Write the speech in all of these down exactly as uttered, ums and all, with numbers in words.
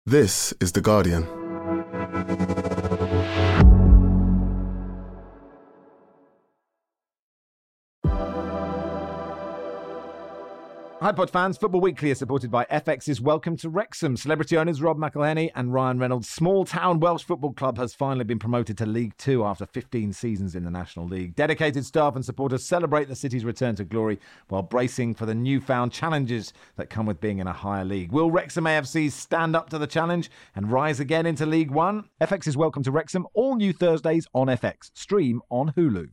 This is The Guardian. Hi Pod fans, Football Weekly is supported by F X's Welcome to Wrexham. Celebrity owners Rob McElhenney and Ryan Reynolds' small town Welsh football club has finally been promoted to League Two after fifteen seasons in the National League. Dedicated staff and supporters celebrate the city's return to glory while bracing for the newfound challenges that come with being in a higher league. Will Wrexham A F C stand up to the challenge and rise again into League One? F X's Welcome to Wrexham, all new Thursdays on F X. Stream on Hulu.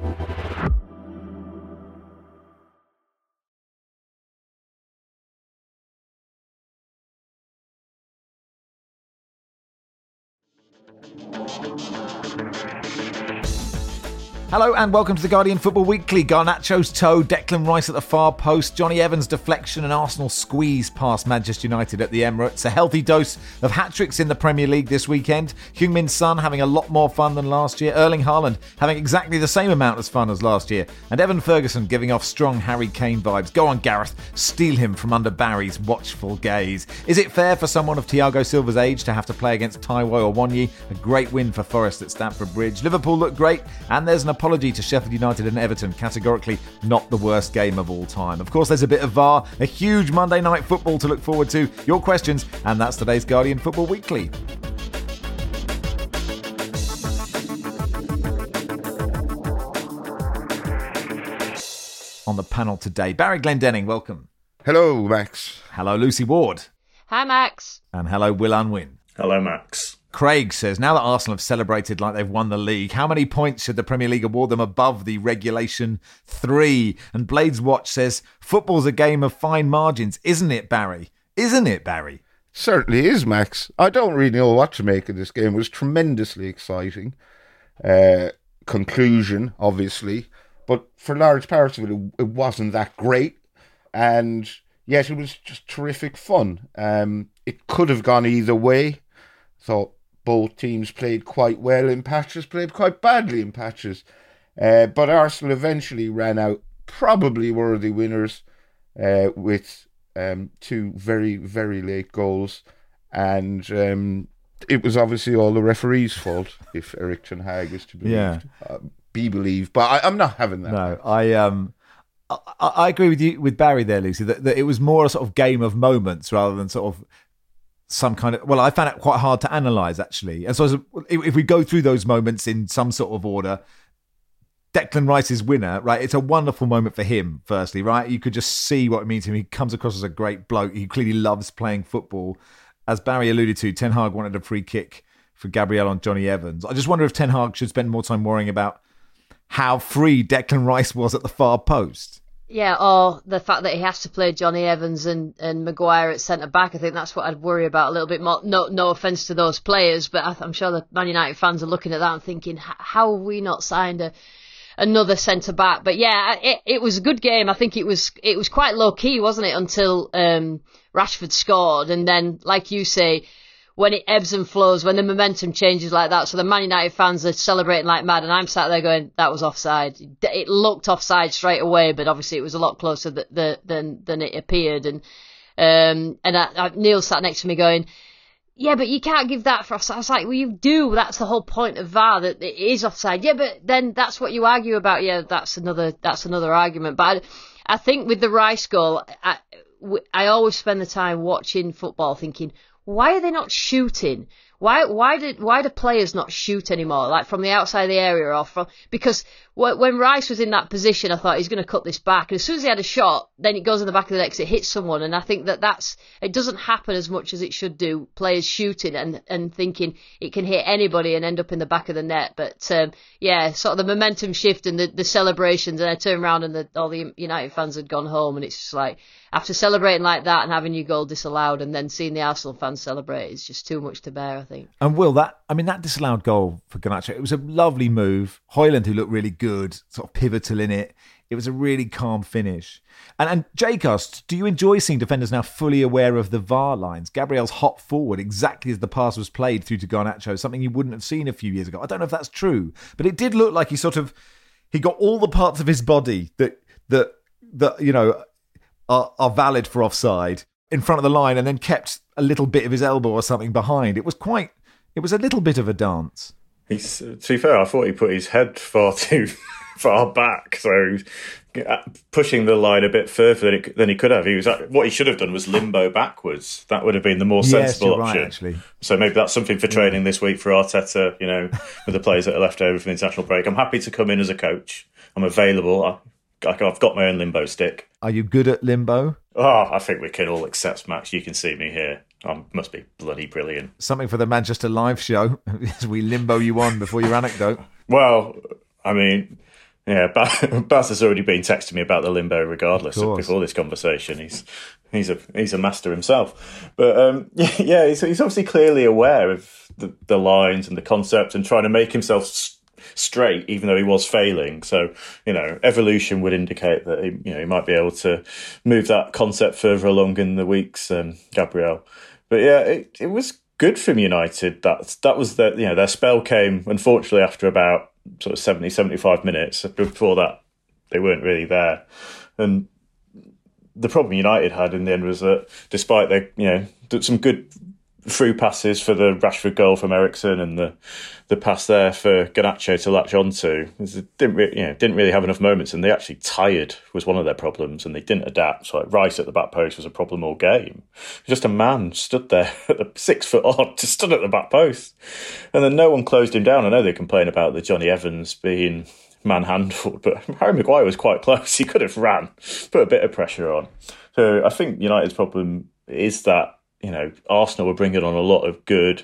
Hello and welcome to The Guardian Football Weekly. Garnacho's toe, Declan Rice at the far post, Johnny Evans' deflection and Arsenal squeeze past Manchester United at the Emirates. A healthy dose of hat-tricks in the Premier League this weekend. Heung-min Son having a lot more fun than last year. Erling Haaland having exactly the same amount as fun as last year. And Evan Ferguson giving off strong Harry Kane vibes. Go on, Gareth. Steal him from under Barry's watchful gaze. Is it fair for someone of Thiago Silva's age to have to play against Taiwo Awoniyi? A great win for Forest at Stamford Bridge. Liverpool look great and there's an apology to Sheffield United and Everton, categorically not the worst game of all time. Of course, there's a bit of V A R, a huge Monday night football to look forward to, your questions, and that's today's Guardian Football Weekly. On the panel today, Barry Glendenning, welcome. Hello, Max. Hello, Lucy Ward. Hi, Max. And hello, Will Unwin. Hello, Max. Craig says, now that Arsenal have celebrated like they've won the league, how many points should the Premier League award them above the regulation three? And Blades Watch says, football's a game of fine margins, isn't it, Barry? Isn't it, Barry? Certainly is, Max. I don't really know what to make of this game. It was tremendously exciting. Uh, conclusion, obviously. But for large parts of it, it wasn't that great. And yet it was just terrific fun. Um, it could have gone either way. Thought both teams played quite well in patches, played quite badly in patches. Uh, but Arsenal eventually ran out probably worthy winners uh, with um, two very, very late goals. And um, it was obviously all the referee's fault, if Eric Ten Hag is to believe, yeah. uh, be believed. But I, I'm not having that. No, I um, I, I agree with you, with Barry there, Lucy, that, that it was more a sort of game of moments rather than sort of some kind of, well, I found it quite hard to analyse, actually. And so as, if, if we go through those moments in some sort of order, Declan Rice's winner, right, it's a wonderful moment for him, firstly, right? You could just see what it means to him. He comes across as a great bloke. He clearly loves playing football. As Barry alluded to, Ten Hag wanted a free kick for Gabriel on Johnny Evans. I just wonder if Ten Hag should spend more time worrying about how free Declan Rice was at the far post. Yeah, or the fact that he has to play Johnny Evans and, and Maguire at centre-back. I think that's what I'd worry about a little bit more. No no offence to those players, but I'm sure the Man United fans are looking at that and thinking, how have we not signed a, another centre-back? But yeah, it, it was a good game. I think it was it was quite low-key, wasn't it, until um, Rashford scored. And then, like you say, when it ebbs and flows, when the momentum changes like that, so the Man United fans are celebrating like mad, and I'm sat there going, that was offside. It looked offside straight away, but obviously it was a lot closer th- th- than than it appeared. And um, and I, I, Neil sat next to me going, yeah, but you can't give that for offside. I was like, well, you do. That's the whole point of V A R, that it is offside. Yeah, but then that's what you argue about. Yeah, that's another that's another argument. But I, I think with the Rice goal, I, I always spend the time watching football thinking, why are they not shooting? Why why did why do players not shoot anymore? Like from the outside of the area or from, because when Rice was in that position, I thought he's going to cut this back. And as soon as he had a shot, then it goes in the back of the net, it hits someone. And I think that that's, it doesn't happen as much as it should do. Players shooting and, and thinking it can hit anybody and end up in the back of the net. But um, yeah, sort of the momentum shift and the, the celebrations. And I turned around and the, all the United fans had gone home. And it's just like, after celebrating like that and having your goal disallowed and then seeing the Arsenal fans celebrate, it's just too much to bear, I think. And Will, that, I mean, that disallowed goal for Garnacho, it was a lovely move. Højlund, who looked really good, sort of pivotal in it. It was a really calm finish. And, and Jcast, do you enjoy seeing defenders now fully aware of the V A R lines? Gabriel's hop forward exactly as the pass was played through to Garnacho, something you wouldn't have seen a few years ago. I don't know if that's true, but it did look like he sort of, he got all the parts of his body that, that, that you know, are, are valid for offside. in front of the line and then kept a little bit of his elbow or something behind. It was quite, it was a little bit of a dance. He's, to be fair, I thought he put his head far too far back, so pushing the line a bit further than, it, than he could have. He was what he should have done was limbo backwards. That would have been the more sensible yes, option. Right, actually. So maybe that's something for training this week for Arteta. You know, with the players that are left over from the international break. I'm happy to come in as a coach. I'm available. I, I've got my own limbo stick. Are you good at limbo? Oh, I think we can all accept, Max. You can see me here. I must be bloody brilliant. Something for the Manchester Live show as we limbo you on before your anecdote. Well, I mean, yeah, Baz has already been texting me about the limbo regardless of before this conversation. He's he's a he's a master himself. But um, yeah, he's, he's obviously clearly aware of the, the lines and the concept and trying to make himself st- straight, even though he was failing. So, you know, evolution would indicate that he, you know, he might be able to move that concept further along in the weeks, um, Gabriel. But yeah, it, it was good from United. That that was their, you know, their spell came, unfortunately, after about sort of seventy, seventy-five minutes. Before that, they weren't really there. And the problem United had in the end was that despite their, you know, some good through passes for the Rashford goal from Eriksen and the, the pass there for Garnacho to latch onto, it didn't really, you know, didn't really have enough moments, and they actually tired was one of their problems, and they didn't adapt. So like Rice at the back post was a problem all game. Just a man stood there at the six foot odd, just stood at the back post, and then no one closed him down. I know they complain about the Johnny Evans being manhandled, but Harry Maguire was quite close. He could have ran, put a bit of pressure on. So I think United's problem is that, you know, Arsenal were bringing on a lot of good,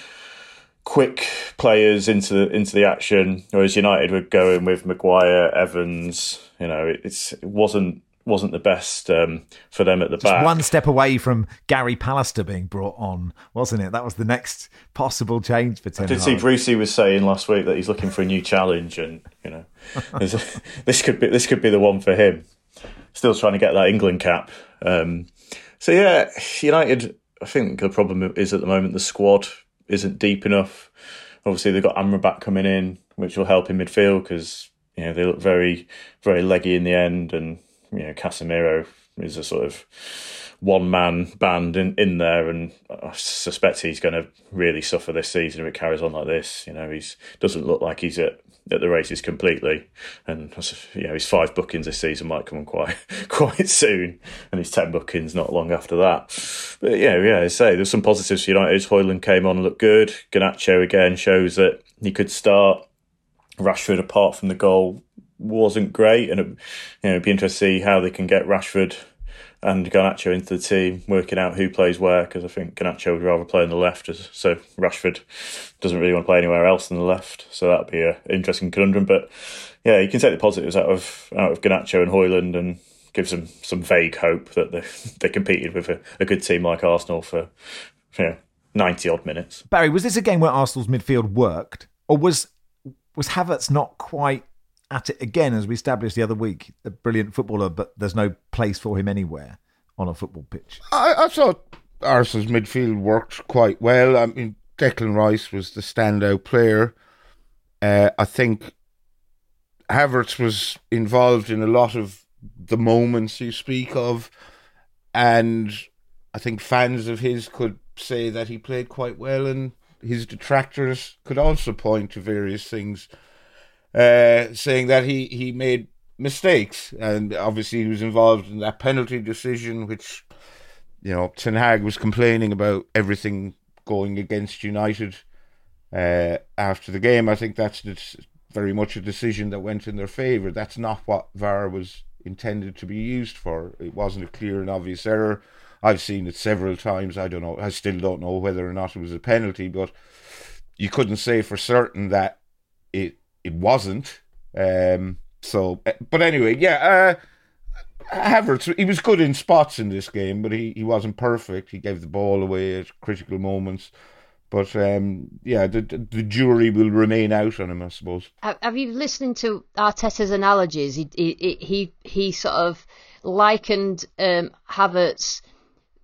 quick players into the, into the action, whereas United were going with Maguire, Evans. You know, it, it's, it wasn't wasn't the best um, for them at the Just back. One step away from Gary Pallister being brought on, wasn't it? That was the next possible change for Ten I did see Brucey was saying last week that he's looking for a new challenge, and you know, this could be this could be the one for him. Still trying to get that England cap. Um, So yeah, United, I think the problem is at the moment the squad isn't deep enough. Obviously they've got Amrabat coming in, which will help in midfield because, you know, they look very, very leggy in the end, and, you know, Casemiro is a sort of one-man band in, in there, and I suspect he's going to really suffer this season if it carries on like this. You know, he's doesn't look like he's at at the races completely, and you know his five bookings this season might come on quite quite soon, and his ten bookings not long after that. But yeah, yeah, I say there's some positives for United. Højlund came on and looked good. Garnacho again shows that he could start. Rashford, apart from the goal, wasn't great, and it, you know, it'd be interesting to see how they can get Rashford and Garnacho into the team, working out who plays where, because I think Garnacho would rather play on the left, so Rashford doesn't really want to play anywhere else than the left, so that'd be an interesting conundrum. But yeah, you can take the positives out of out of Garnacho and Højlund and gives them some vague hope that they they competed with a, a good team like Arsenal for, you know, ninety odd minutes. Barry, was this a game where Arsenal's midfield worked, or was was Havertz not quite at it again, as we established the other week? A brilliant footballer, but there's no place for him anywhere on a football pitch. I, I thought Arsenal's midfield worked quite well. I mean, Declan Rice was the standout player. Uh, I think Havertz was involved in a lot of the moments you speak of, and I think fans of his could say that he played quite well, and his detractors could also point to various things, uh, saying that he, he made mistakes, and obviously he was involved in that penalty decision, which, you know, Ten Hag was complaining about everything going against United uh, after the game. I think that's very much a decision that went in their favour. That's not what V A R was intended to be used for. It wasn't a clear and obvious error. I've seen it several times. I don't know. I still don't know whether or not it was a penalty, but you couldn't say for certain that it it wasn't. Um, so, but anyway, yeah. Uh, Havertz, he was good in spots in this game, but he, he wasn't perfect. He gave the ball away at critical moments. But um, yeah, the the jury will remain out on him, I suppose. Have you listened to Arteta's analogies? He he he, he sort of likened um, Havertz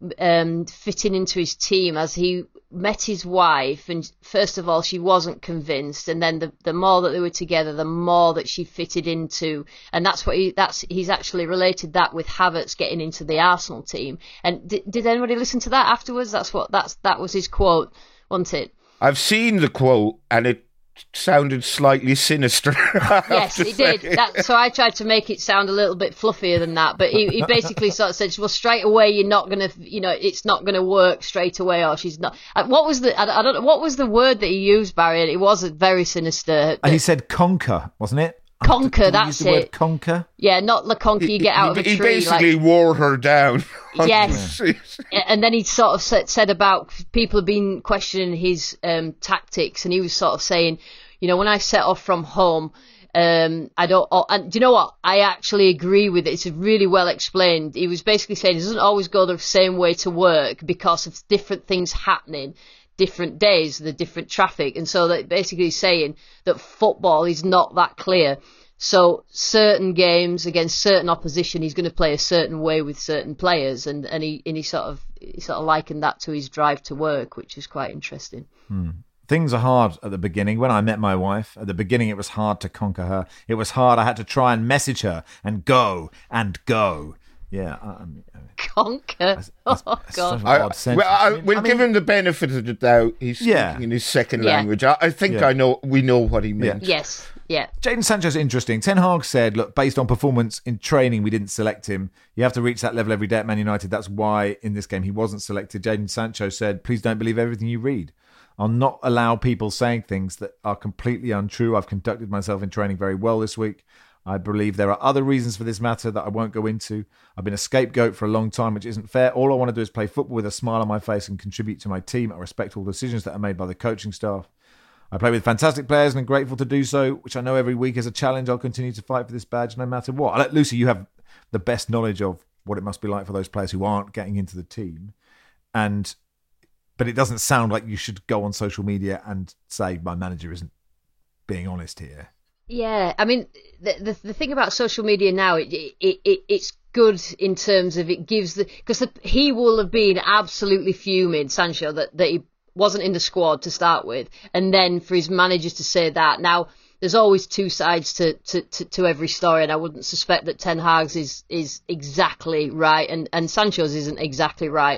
um, fitting into his team as he met his wife, and first of all she wasn't convinced, and then the the more that they were together, the more that she fitted into, and that's what he that's he's actually related that with Havertz getting into the Arsenal team. And did, did anybody listen to that afterwards? That's what that's that was his quote, wasn't it? I've seen the quote, and it sounded slightly sinister. Yes, it did. That, so I tried to make it sound a little bit fluffier than that, but he, he basically sort of said, well, straight away, you're not going to, you know, it's not going to work straight away, or she's not. What was the, I, I don't know, what was the word that he used, Barry? It was very sinister. And he said conquer, wasn't it? Conquer, Did that's the it. Word conquer? Yeah, not the conquer you get out of a he tree. He basically like, wore her down. Yes. And then he sort of said, said about people have been questioning his um, tactics, and he was sort of saying, you know, when I set off from home, um, I don't, oh, and do you know what? I actually agree with it. It's really well explained. He was basically saying it doesn't always go the same way to work because of different things happening, different days, the different traffic. And so that basically saying that football is not that clear. So certain games against certain opposition, he's going to play a certain way with certain players. And, and he, and he sort of, he sort of likened that to his drive to work, which is quite interesting. Hmm. Things are hard at the beginning. When I met my wife, at the beginning it was hard to conquer her. It was hard. I had to try and message her and go and go. Yeah. Um, Conquer? That's, that's, oh, that's God. such an odd I, well, I, we'll I mean, give him the benefit of the doubt. He's speaking Yeah. in his second Yeah. language. I, I think Yeah. I know. We know what he meant. Yes, yeah. Jadon Sancho's interesting. Ten Hag said, look, based on performance in training, we didn't select him. You have to reach that level every day at Man United. That's why in this game he wasn't selected. Jadon Sancho said, please don't believe everything you read. I'll not allow people saying things that are completely untrue. I've conducted myself in training very well this week. I believe there are other reasons for this matter that I won't go into. I've been a scapegoat for a long time, which isn't fair. All I want to do is play football with a smile on my face and contribute to my team. I respect all decisions that are made by the coaching staff. I play with fantastic players and I'm grateful to do so, which I know every week is a challenge. I'll continue to fight for this badge no matter what. I'll let Lucy, you have the best knowledge of what it must be like for those players who aren't getting into the team. And but it doesn't sound like you should go on social media and say my manager isn't being honest here. Yeah, I mean, the the, the thing about social media now, it, it it it's good in terms of it gives the because he will have been absolutely fuming, Sancho, that that he wasn't in the squad to start with, and then for his managers to say that. Now, there's always two sides to to, to, to every story, and I wouldn't suspect that Ten Hag's is is exactly right, and and Sancho's isn't exactly right.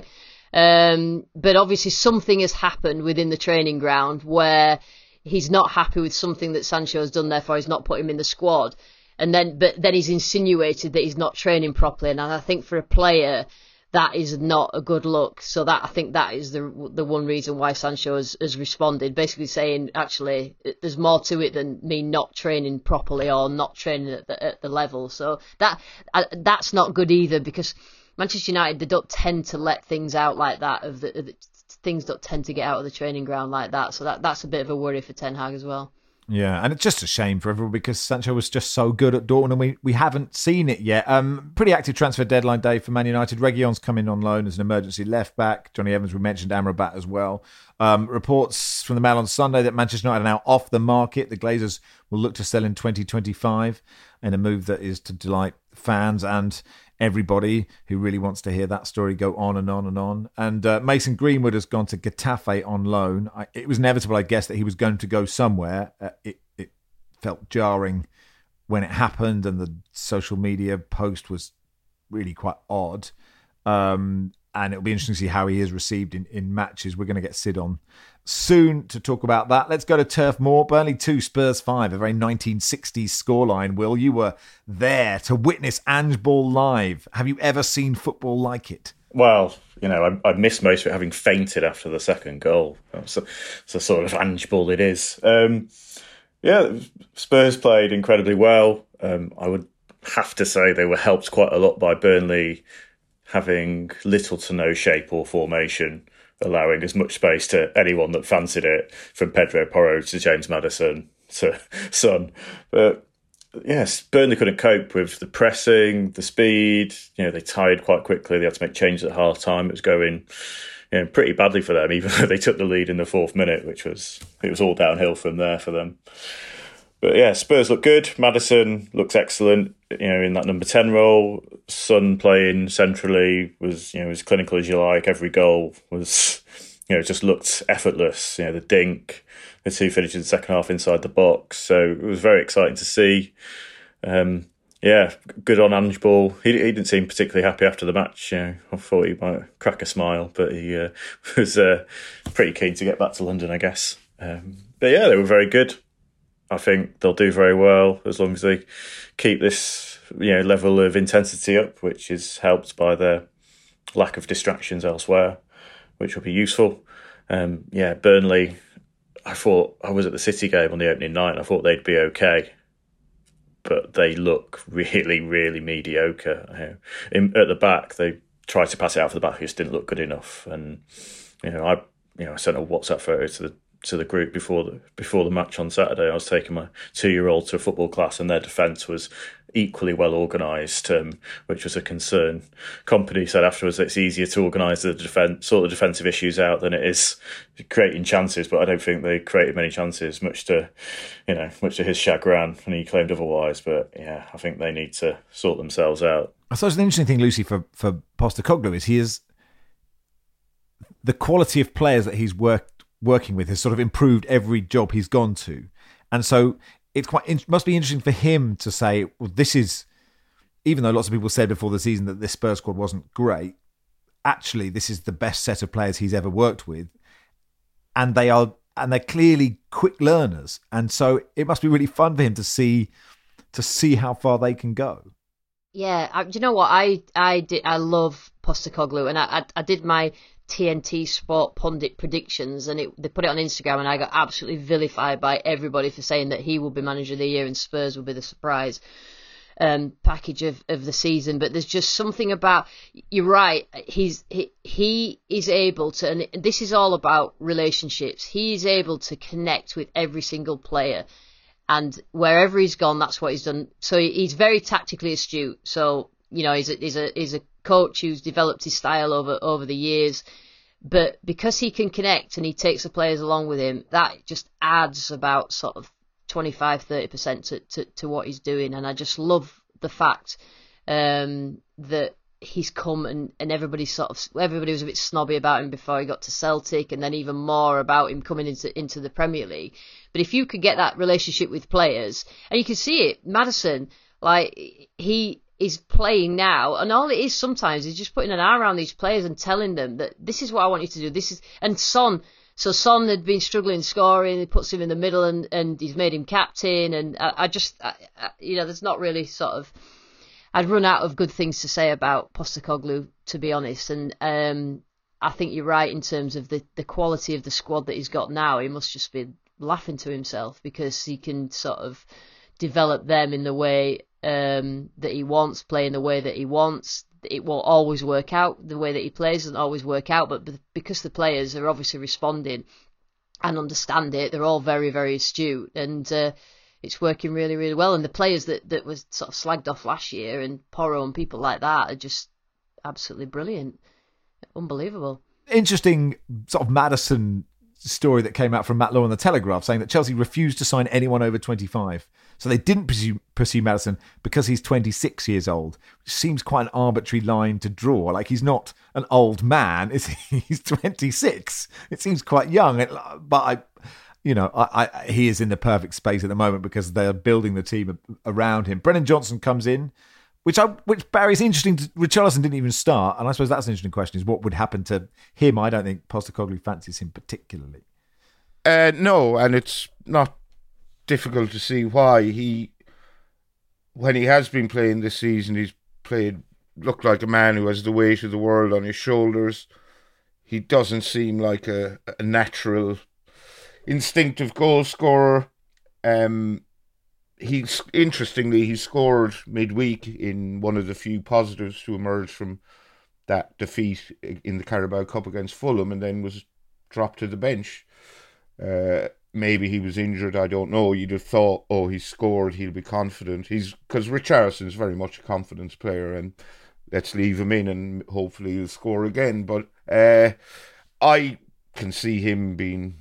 Um, but obviously something has happened within the training ground where he's not happy with something that Sancho has done, therefore he's not put him in the squad. And then, but then he's insinuated that he's not training properly. And I think for a player, that is not a good look. So that, I think that is the the one reason why Sancho has, has responded, basically saying, actually, there's more to it than me not training properly or not training at the, at the level. So that that's not good either, because Manchester United, they don't tend to let things out like that. Of the, of the things don't tend to get out of the training ground like that. So that that's a bit of a worry for Ten Hag as well. Yeah, and it's just a shame for everyone because Sancho was just so good at Dortmund and we, we haven't seen it yet. Um, pretty active transfer deadline day for Man United. Reguilon's come in on loan as an emergency left back. Johnny Evans, we mentioned Amrabat as well. Um, reports from the Mail on Sunday that Manchester United are now off the market. The Glazers will look to sell in twenty twenty-five in a move that is to delight fans and everybody who really wants to hear that story go on and on and on. And uh, Mason Greenwood has gone to Getafe on loan. I, it was inevitable, I guess, that he was going to go somewhere. Uh, it, it felt jarring when it happened, and the social media post was really quite odd. Um, and it'll be interesting to see how he is received in, in matches. We're going to get Sid on soon to talk about that. Let's go to Turf Moor. Burnley two, Spurs five, a very nineteen sixties scoreline. Will, you were there to witness Ange Ball live. Have you ever seen football like it? Well, you know, I, I missed most of it, having fainted after the second goal. So, so sort of Ange Ball it is. Um, yeah, Spurs played incredibly well. Um, I would have to say they were helped quite a lot by Burnley having little to no shape or formation, allowing as much space to anyone that fancied it, from Pedro Porro to James Maddison to Son. But yes, Burnley couldn't cope with the pressing, the speed. You know, they tired quite quickly. They had to make changes at half time. It was going, you know, pretty badly for them, even though they took the lead in the fourth minute, which was, it was all downhill from there for them. but yeah, Spurs look good. Maddison looks excellent, you know, in that number ten role. Son playing centrally was, you know, as clinical as you like. Every goal was, you know, just looked effortless. You know, the dink, the two finishes in the second half inside the box. So it was very exciting to see. Um, yeah, good on Ange Ball. He, he didn't seem particularly happy after the match. You know, I thought he might crack a smile, but he uh, was uh, pretty keen to get back to London, I guess. Um, but yeah, they were very good. I think they'll do very well as long as they keep this, you know, level of intensity up, which is helped by their lack of distractions elsewhere, which will be useful. Um, yeah, Burnley, I thought, I was at the City game on the opening night and I thought they'd be okay, but they look really, really mediocre. You know, in, at the back, they tried to pass it out for the back, it just didn't look good enough. And you know, I, you know, I sent a WhatsApp photo to the to the group before the before the match on Saturday. I was taking my two-year-old to a football class and their defence was equally well organised, um, which was a concern. Company said afterwards that it's easier to organise the defence, sort of defensive issues out than it is creating chances, but I don't think they created many chances, much to, you know, much to his chagrin, and he claimed otherwise. But yeah, I think they need to sort themselves out. I suppose an interesting thing, Lucy, for, for Postecoglou is he is the quality of players that he's worked working with has sort of improved every job he's gone to. And so it's quite, it must be interesting for him to say, well, this is, even though lots of people said before the season that this Spurs squad wasn't great, actually this is the best set of players he's ever worked with. And they are, and they're clearly quick learners. And so it must be really fun for him to see, to see how far they can go. Yeah, I, do you know what? I I did. I love Postecoglou, and I, I I did my T N T Sport pundit predictions, and it, they put it on Instagram, and I got absolutely vilified by everybody for saying that he will be manager of the year and Spurs will be the surprise um, package of, of the season. But there's just something about, you're right, he's he, he is able to, and this is all about relationships. He is able to connect with every single player. And wherever he's gone, that's what he's done. So he's very tactically astute. So, you know, he's a, he's a, he's a coach who's developed his style over, over the years. But because he can connect and he takes the players along with him, that just adds about sort of twenty-five, thirty percent to, to, to what he's doing. And I just love the fact um, that he's come and, and everybody sort of, everybody was a bit snobby about him before he got to Celtic, and then even more about him coming into, into the Premier League. But if you could get that relationship with players, and you can see it, Maddison, like, he is playing now, and all it is sometimes is just putting an arm around these players and telling them that this is what I want you to do. This is, and Son, so Son had been struggling scoring, he puts him in the middle, and, and he's made him captain, and I, I just, I, I, you know, there's not really sort of, I'd run out of good things to say about Postecoglou, to be honest, and um, I think you're right in terms of the, the quality of the squad that he's got now. He must just be laughing to himself because he can sort of develop them in the way um, that he wants, play in the way that he wants. It won't always work out. The way that he plays doesn't always work out, but because the players are obviously responding and understand it, they're all very, very astute, and uh, it's working really, really well. And the players that, that was sort of slagged off last year, and Porro and people like that, are just absolutely brilliant. Unbelievable. Interesting sort of Maddison story that came out from Matt Law in the Telegraph, saying that Chelsea refused to sign anyone over twenty-five. So they didn't pursue, pursue Maddison because he's twenty-six years old, which seems quite an arbitrary line to draw. Like, he's not an old man, is he? He's twenty-six. It seems quite young. But, I, you know, I, I, he is in the perfect space at the moment because they're building the team around him. Brennan Johnson comes in, which, I, which Barry's interesting. To, Richarlison didn't even start. And I suppose that's an interesting question, is what would happen to him? I don't think Postecoglou fancies him particularly. Uh, no, and it's not difficult to see why. He, when he has been playing this season, he's played, looked like a man who has the weight of the world on his shoulders. He doesn't seem like a, a natural, instinctive goal scorer. Um, he's interestingly, he scored midweek in one of the few positives to emerge from that defeat in the Carabao Cup against Fulham, and then was dropped to the bench. Uh, maybe he was injured, I don't know. You'd have thought, oh, he's scored, he'll be confident. He's because Richarlison's very much a confidence player, and let's leave him in and hopefully he'll score again. But uh, I can see him being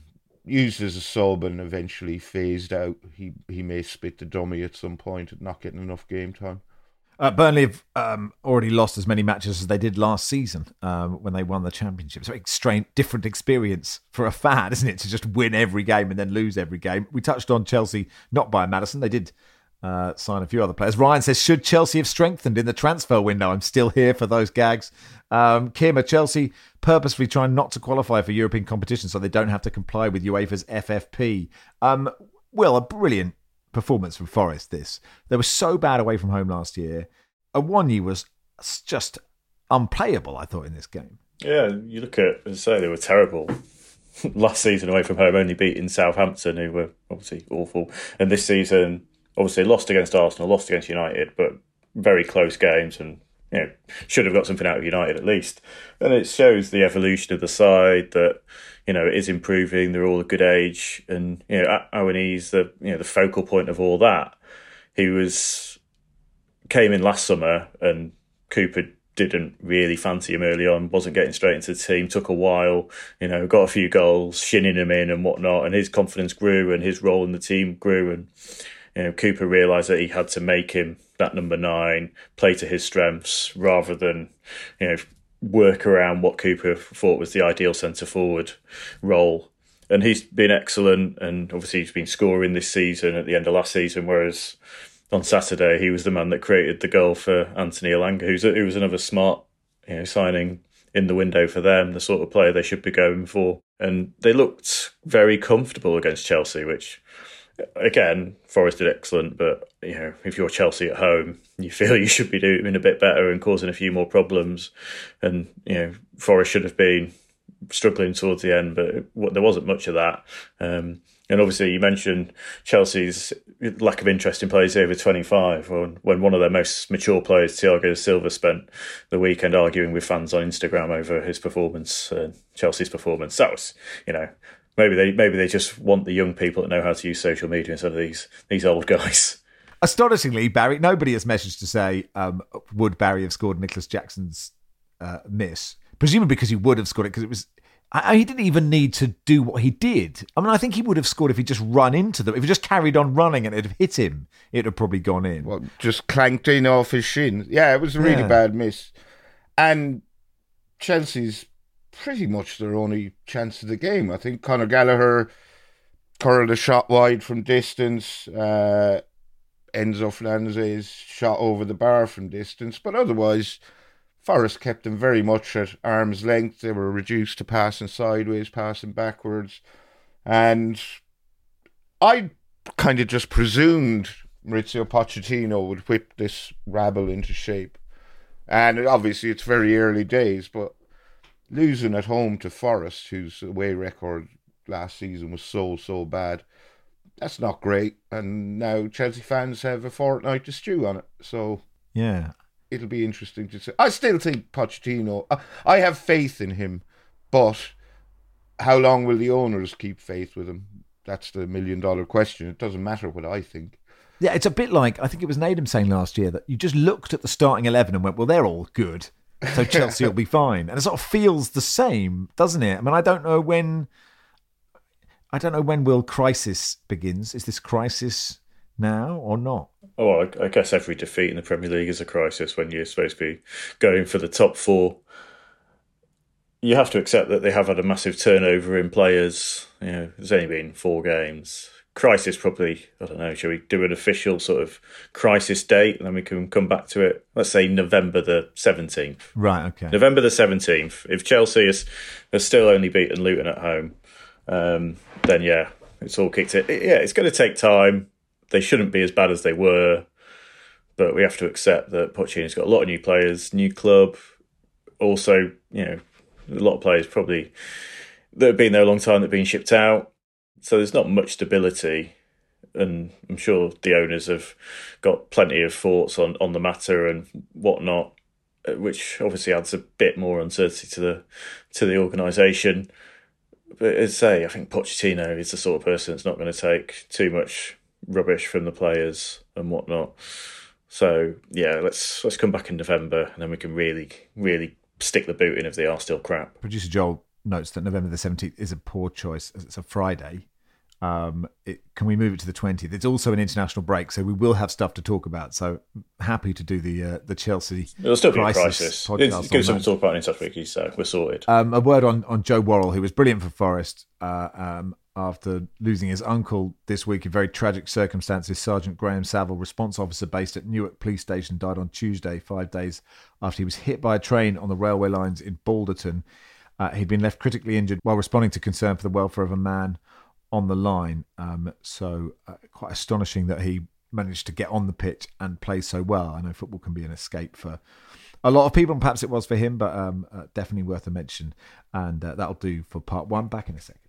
used as a sub and eventually phased out. He he may split the dummy at some point and not getting enough game time. Uh, Burnley have um, already lost as many matches as they did last season um, when they won the championship. It's a very strange, different experience for a fan, isn't it, to just win every game and then lose every game. We touched on Chelsea not buying Maddison. They did uh, sign a few other players. Ryan says, should Chelsea have strengthened in the transfer window? I'm still here for those gags. Um, Kim, are Chelsea purposefully trying not to qualify for European competition so they don't have to comply with UEFA's F F P? Um, well, a brilliant performance from Forest. This they were so bad away from home last year. Awoniyi was just unplayable, I thought, in this game. Yeah, you look at, as I say, they were terrible last season away from home, only beating Southampton, who were obviously awful, and this season obviously lost against Arsenal, lost against United, but very close games, and you know, should have got something out of United at least. And it shows the evolution of the side, that you know it is improving. They're all a good age, and you know Awoniyi's the you know the focal point of all that. He was came in last summer, and Cooper didn't really fancy him early on. Wasn't getting straight into the team. Took a while. You know, got a few goals, shinning him in and whatnot, and his confidence grew, and his role in the team grew, and you know Cooper realised that he had to make him that number nine, play to his strengths rather than, you know, work around what Cooper thought was the ideal centre forward role. And he's been excellent, and obviously he's been scoring this season at the end of last season, whereas on Saturday he was the man that created the goal for Anthony Elanga, who's a, who was another smart, you know, signing in the window for them, the sort of player they should be going for. And they looked very comfortable against Chelsea, which, again, Forest did excellent, but you know, if you're Chelsea at home, you feel you should be doing a bit better and causing a few more problems. And you know, Forest should have been struggling towards the end, but there wasn't much of that. Um, and obviously, you mentioned Chelsea's lack of interest in players over twenty-five, when one of their most mature players, Thiago Silva, spent the weekend arguing with fans on Instagram over his performance, uh, Chelsea's performance. That was, you know. Maybe they maybe they just want the young people that know how to use social media instead of these these old guys. Astonishingly, Barry, nobody has messaged to say, um, would Barry have scored Nicholas Jackson's uh, miss? Presumably because he would have scored it, because it was... I, he didn't even need to do what he did. I mean, I think he would have scored if he just run into them. If he just carried on running and it had hit him, it would have probably gone in. Well, just clanked in off his shin. Yeah, it was a really yeah. bad miss. And Chelsea's pretty much their only chance of the game. I think Conor Gallagher curled a shot wide from distance. Uh, Enzo Fernandez shot over the bar from distance. But otherwise, Forest kept them very much at arm's length. They were reduced to passing sideways, passing backwards. And I kind of just presumed Maurizio Pochettino would whip this rabble into shape. And obviously it's very early days, but losing at home to Forest, whose away record last season was so, so bad, that's not great. And now Chelsea fans have a fortnight to stew on it. So yeah, it'll be interesting to see. I still think Pochettino, I have faith in him, but how long will the owners keep faith with him? That's the million dollar question. It doesn't matter what I think. Yeah, it's a bit like, I think it was Nadem saying last year that you just looked at the starting eleven and went, well, they're all good, so Chelsea will be fine. And it sort of feels the same, doesn't it? I mean, I don't know when... I don't know when will crisis begins. Is this crisis now or not? Oh, I, I guess every defeat in the Premier League is a crisis when you're supposed to be going for the top four. You have to accept that they have had a massive turnover in players. You know, there's only been four games. Crisis probably, I don't know, shall we do an official sort of crisis date and then we can come back to it? Let's say November the seventeenth. Right, okay. November the seventeenth. If Chelsea is, has still only beaten Luton at home, um, then yeah, it's all kicked in. Yeah, it's going to take time. They shouldn't be as bad as they were, but we have to accept that Pochettino's got a lot of new players, new club. Also, you know, a lot of players probably that have been there a long time that have been shipped out. So there's not much stability, and I'm sure the owners have got plenty of thoughts on, on the matter and whatnot, which obviously adds a bit more uncertainty to the to the organisation. But as I say, I think Pochettino is the sort of person that's not going to take too much rubbish from the players and whatnot. So yeah, let's let's come back in November and then we can really, really stick the boot in if they are still crap. Producer Joel notes that November the seventeenth is a poor choice as it's a Friday. Um, it, can we move it to the twentieth? It's also an international break, so we will have stuff to talk about. So happy to do the uh, the Chelsea. It'll still be crisis a crisis. It's give something to talk about in touch wiki, so we're sorted. Um, a word on, on Joe Worrell, who was brilliant for Forest uh, um, after losing his uncle this week in very tragic circumstances. Sergeant Graham Saville, response officer based at Newark Police Station, died on Tuesday, five days after he was hit by a train on the railway lines in Balderton. Uh, he'd been left critically injured while responding to concern for the welfare of a man on the line. Um, so uh, quite astonishing that he managed to get on the pitch and play so well. I know football can be an escape for a lot of people, and perhaps it was for him, but um, uh, definitely worth a mention. And uh, that'll do for part one. Back in a second.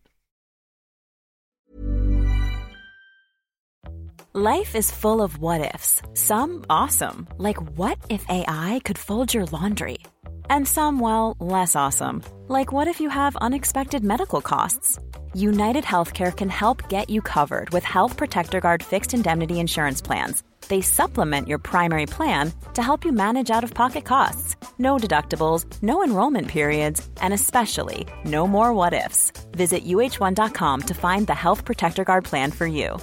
Life is full of what-ifs. Some awesome, like what if A I could fold your laundry? And some, well, less awesome, like what if you have unexpected medical costs? United Healthcare can help get you covered with Health Protector Guard fixed indemnity insurance plans. They supplement your primary plan to help you manage out-of-pocket costs. No deductibles, no enrollment periods, and especially no more what-ifs. Visit U H one dot com to find the Health Protector Guard plan for you.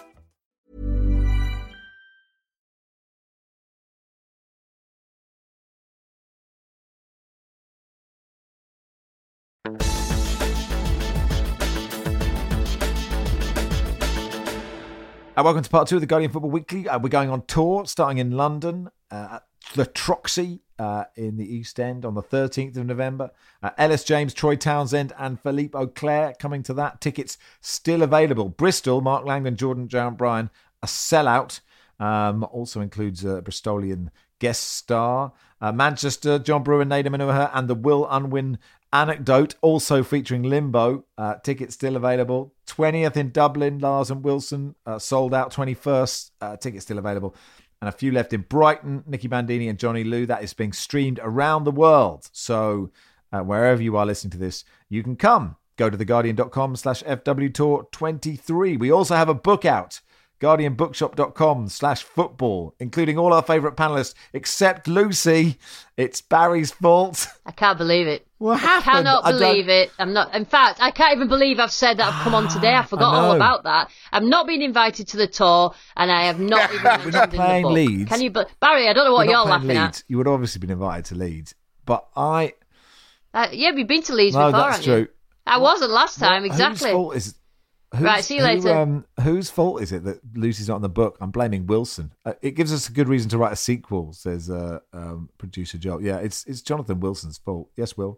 Uh, welcome to part two of the Guardian Football Weekly. Uh, we're going on tour, starting in London, uh, at the Troxy uh, in the East End on the thirteenth of November. Uh, Ellis James, Troy Townsend and Philippe Auclair coming to that. Tickets still available. Bristol, Mark Langdon, Jordan Jarrett Bryan, a sellout. Um, also includes a Bristolian guest star. Uh, Manchester, John Brewer, Nader Manohar and the Will Unwin Anecdote, also featuring Limbo. Uh, tickets still available. twentieth in Dublin, Lars and Wilson, uh, sold out. twenty-first, uh, tickets still available. And a few left in Brighton, Nicky Bandini and Johnny Liu. That is being streamed around the world. So uh, wherever you are listening to this, you can come. Go to theguardian.com slash FW Tour 23. We also have a book out. guardianbookshop.com slash football, including all our favourite panellists, except Lucy. It's Barry's fault. I can't believe it. What happened? I cannot believe it. I'm not. In fact, I can't even believe I've said that I've come on today. I forgot I all about that. I've not been invited to the tour, and I have not even mentioned We're not in playing the book. Leeds. Can you, but Barry? I don't know what We're you're not laughing Leeds. at. You would obviously been invited to Leeds, but I. Uh, yeah, we've been to Leeds No, before. that's haven't true. You? I wasn't last time. What, exactly. Whose fault is? Who's, Right, see you who, later. Um, whose fault is it that Lucy's not in the book? I'm blaming Wilson. Uh, it gives us a good reason to write a sequel, says uh, um, producer Joel. Yeah, it's it's Jonathan Wilson's fault. Yes, Will.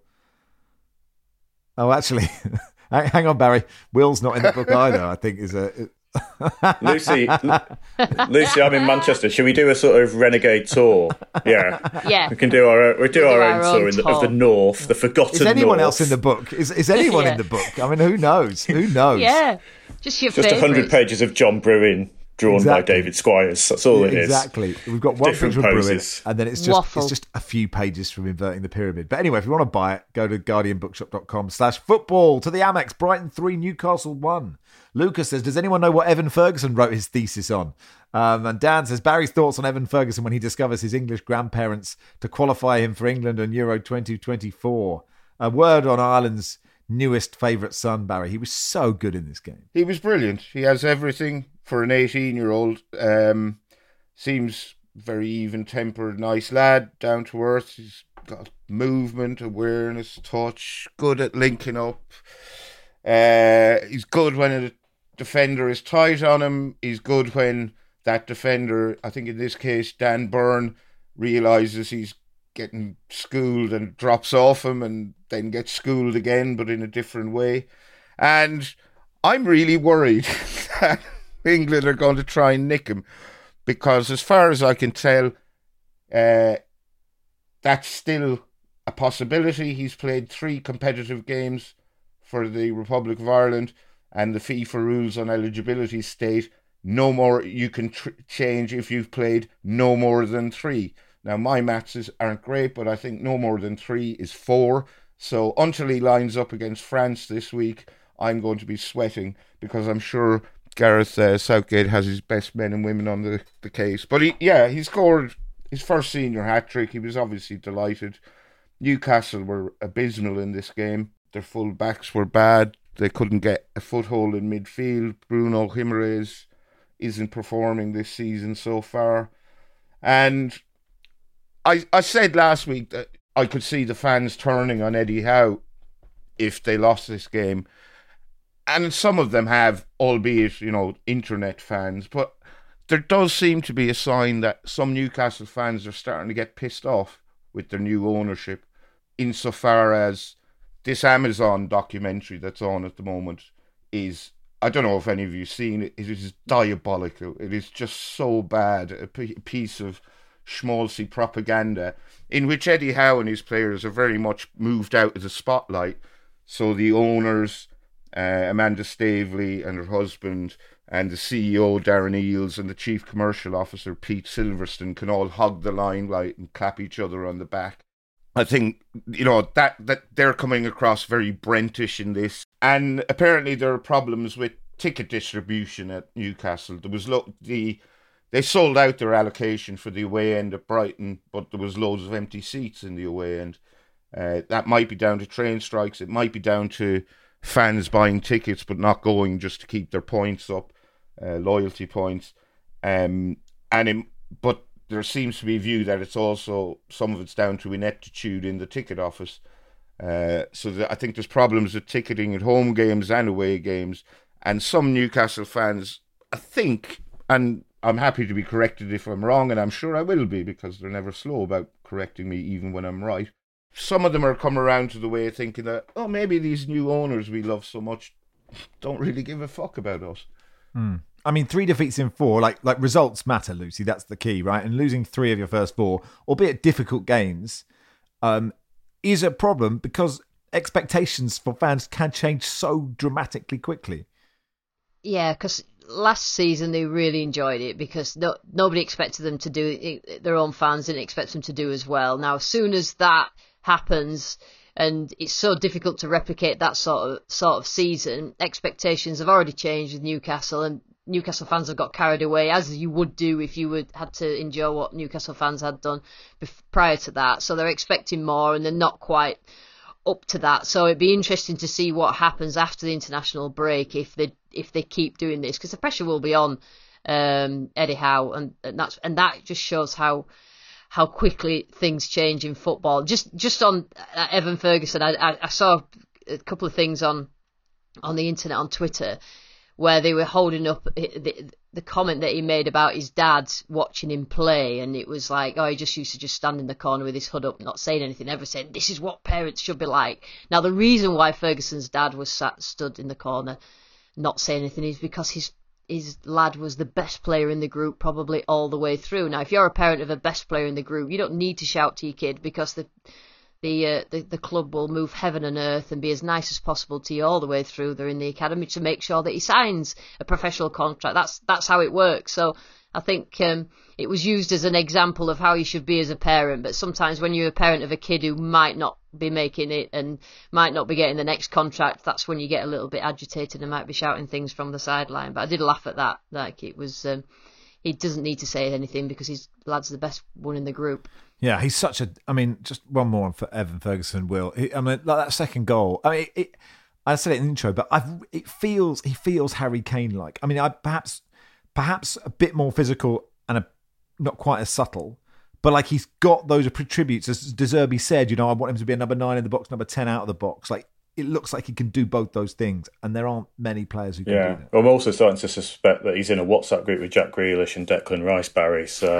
Oh, actually, hang on, Barry. Will's not in the book either. I think is a. Lucy, Lucy, I'm in Manchester. Should we do a sort of renegade tour? Yeah, Yeah. We can do our we do We'll our do own our tour own in the, tour. of the north, the forgotten. Is anyone north. else in the book? Is is anyone Yeah. in the book? I mean, who knows? Who knows? Yeah, just your Just a hundred favourites. pages of John Bruin drawn Exactly. by David Squires. That's all it is. Exactly. We've got one Different picture of Bruin, poses. and then it's just Waffle. it's just a few pages from Inverting the Pyramid. But anyway, if you want to buy it, go to guardianbookshop.com slash football. To the Amex, Brighton three, Newcastle one. Lucas says, does anyone know what Evan Ferguson wrote his thesis on? Um, and Dan says, Barry's thoughts on Evan Ferguson when he discovers his English grandparents to qualify him for England on Euro twenty twenty-four. A word on Ireland's newest favourite son, Barry. He was so good in this game. He was brilliant. He has everything for an eighteen-year-old. Um, seems very even-tempered, nice lad, down to earth. He's got movement, awareness, touch, good at linking up. Uh, he's good when a defender is tight on him. He's good when that defender, I think in this case, Dan Byrne, realises he's getting schooled and drops off him and then gets schooled again, but in a different way. And I'm really worried that England are going to try and nick him, because as far as I can tell, uh, that's still a possibility. He's played three competitive games for the Republic of Ireland, and the FIFA rules on eligibility state no more, you can tr- change if you've played no more than three. Now, my maths is, aren't great, but I think no more than three is four. So until he lines up against France this week, I'm going to be sweating, because I'm sure Gareth uh, Southgate has his best men and women on the, the case. But he, yeah, he scored his first senior hat-trick. He was obviously delighted. Newcastle were abysmal in this game. Their full backs were bad. They couldn't get a foothold in midfield. Bruno Guimaraes isn't performing this season so far. And I I said last week that I could see the fans turning on Eddie Howe if they lost this game. And some of them have, albeit, you know, internet fans. But there does seem to be a sign that some Newcastle fans are starting to get pissed off with their new ownership, insofar as this Amazon documentary that's on at the moment is, I don't know if any of you have seen it, it is diabolical. It is just so bad, a p- piece of schmaltzy propaganda in which Eddie Howe and his players are very much moved out of the spotlight. So the owners, uh, Amanda Staveley and her husband, and the C E O, Darren Eales, and the Chief Commercial Officer, Pete Silverstone, can all hug the limelight and clap each other on the back. I think, you know, that, that they're coming across very Brentish in this. And apparently there are problems with ticket distribution at Newcastle. There was lo- the They sold out their allocation for the away end at Brighton, but there was loads of empty seats in the away end. Uh, that might be down to train strikes. It might be down to fans buying tickets but not going just to keep their points up, uh, loyalty points. Um, and it, but there seems to be a view that it's also, some of it's down to ineptitude in the ticket office. Uh, so that I think there's problems with ticketing at home games and away games. And some Newcastle fans, I think, and I'm happy to be corrected if I'm wrong, and I'm sure I will be, because they're never slow about correcting me even when I'm right. Some of them are come around to the way of thinking that, oh, maybe these new owners we love so much don't really give a fuck about us. Hmm. I mean, three defeats in four, like like results matter, Lucy. That's the key, right? And losing three of your first four, albeit difficult games, um, is a problem because expectations for fans can change so dramatically quickly. Yeah, because last season they really enjoyed it because no, nobody expected them to do it. Their own fans didn't expect them to do as well. Now, as soon as that happens, and it's so difficult to replicate that sort of sort of season, expectations have already changed with Newcastle, and Newcastle fans have got carried away, as you would do if you would had to endure what Newcastle fans had done bef- prior to that. So they're expecting more, and they're not quite up to that. So it'd be interesting to see what happens after the international break if they if they keep doing this, because the pressure will be on um, Eddie Howe, and, and that's and that just shows how how quickly things change in football. Just just on uh, Evan Ferguson, I, I, I saw a couple of things on on the internet, on Twitter, where they were holding up the, the comment that he made about his dad watching him play, and it was like, oh, he just used to just stand in the corner with his hood up, not saying anything, ever saying, this is what parents should be like. Now, the reason why Ferguson's dad was sat stood in the corner not saying anything is because his his lad was the best player in the group probably all the way through. Now, if you're a parent of a best player in the group, you don't need to shout to your kid, because the The, uh, the the club will move heaven and earth and be as nice as possible to you all the way through. They're in the academy to make sure that he signs a professional contract. That's that's how it works. So I think um, it was used as an example of how you should be as a parent. But sometimes when you're a parent of a kid who might not be making it and might not be getting the next contract, that's when you get a little bit agitated and might be shouting things from the sideline. But I did laugh at that. Like, it was, um, he doesn't need to say anything because his lad's the best one in the group. Yeah, he's such a. I mean, just one more for Evan Ferguson. Will he, I mean, like that second goal? I mean, it, it, I said it in the intro, but I've, it feels he feels Harry Kane like. I mean, I perhaps perhaps a bit more physical and a, not quite as subtle, but like he's got those attributes. As De Zerbi said, you know, I want him to be a number nine in the box, number ten out of the box. Like, it looks like he can do both those things, and there aren't many players who can yeah. do that. Well, I'm also starting to suspect that he's in a WhatsApp group with Jack Grealish and Declan Rice, Barry. So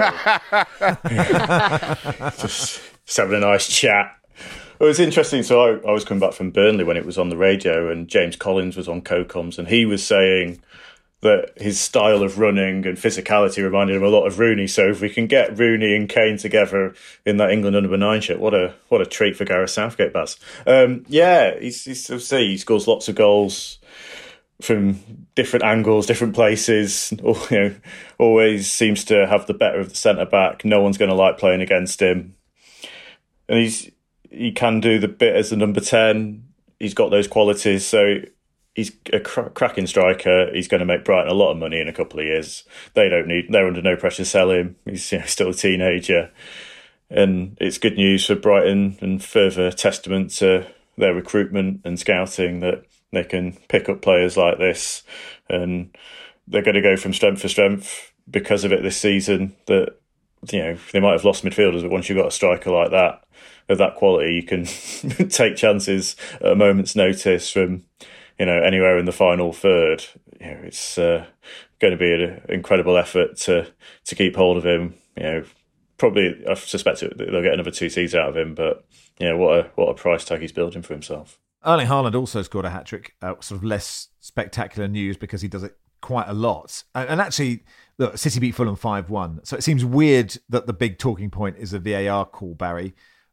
just, just having a nice chat. It was interesting. So I, I was coming back from Burnley when it was on the radio, and James Collins was on co-coms, and he was saying that his style of running and physicality reminded him a lot of Rooney. So if we can get Rooney and Kane together in that England number nine shirt, what a what a treat for Gareth Southgate, Baz. Um, yeah, he's, he's see he scores lots of goals from different angles, different places. You know, always seems to have the better of the centre back. No one's going to like playing against him, and he's he can do the bit as the number ten. He's got those qualities, so. He's a cr- cracking striker. He's going to make Brighton a lot of money in a couple of years. They don't need. They're under no pressure to sell him. He's, you know, still a teenager, and it's good news for Brighton and further testament to their recruitment and scouting that they can pick up players like this, and they're going to go from strength to strength because of it this season. That, you know, they might have lost midfielders, but once you've got a striker like that, of that quality, you can take chances at a moment's notice from, you know, anywhere in the final third. You know, it's uh, going to be an incredible effort to to keep hold of him. You know, probably I suspect they'll get another two seasons out of him, but you know, what a what a price tag he's building for himself. Erling Haaland also scored a hat-trick, uh, sort of less spectacular news because he does it quite a lot. And, and actually, look, City beat Fulham five one. So it seems weird that the big talking point is a V A R call, Barry.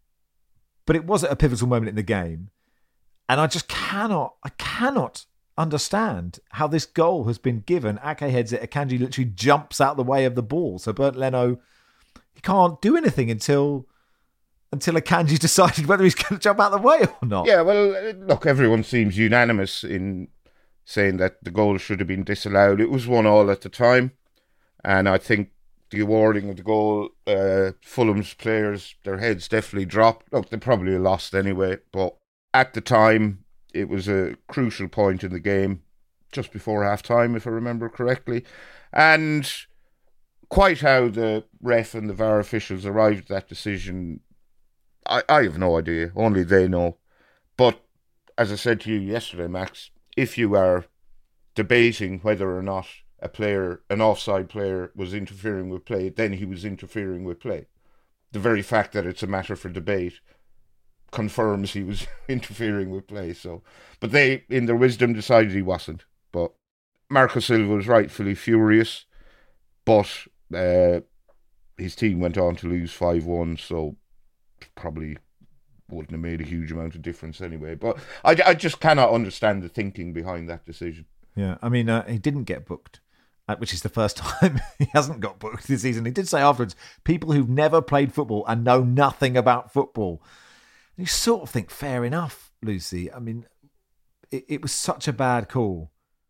But it was at a pivotal moment in the game. And I just cannot, I cannot understand how this goal has been given. Ake heads it, Akanji literally jumps out the way of the ball. So Bernd Leno, he can't do anything until... until Akanji decided whether he's going to jump out of the way or not. Yeah, well, look, everyone seems unanimous in saying that the goal should have been disallowed. It was one all at the time, and I think the awarding of the goal, uh, Fulham's players, their heads definitely dropped. Look, they probably lost anyway, but at the time, it was a crucial point in the game, just before half-time, if I remember correctly, and quite how the ref and the V A R officials arrived at that decision, I, I have no idea. Only they know. But as I said to you yesterday, Max, if you are debating whether or not a player, an offside player, was interfering with play, then he was interfering with play. The very fact that it's a matter for debate confirms he was interfering with play. So, but they, in their wisdom, decided he wasn't. But Marco Silva was rightfully furious, but uh, his team went on to lose five one, so probably wouldn't have made a huge amount of difference anyway. But I, I just cannot understand the thinking behind that decision. Yeah, I mean, uh, he didn't get booked, uh, which is the first time he hasn't got booked this season. He did say afterwards, people who've never played football and know nothing about football. And you sort of think, fair enough, Lucy. I mean, it, it was such a bad call.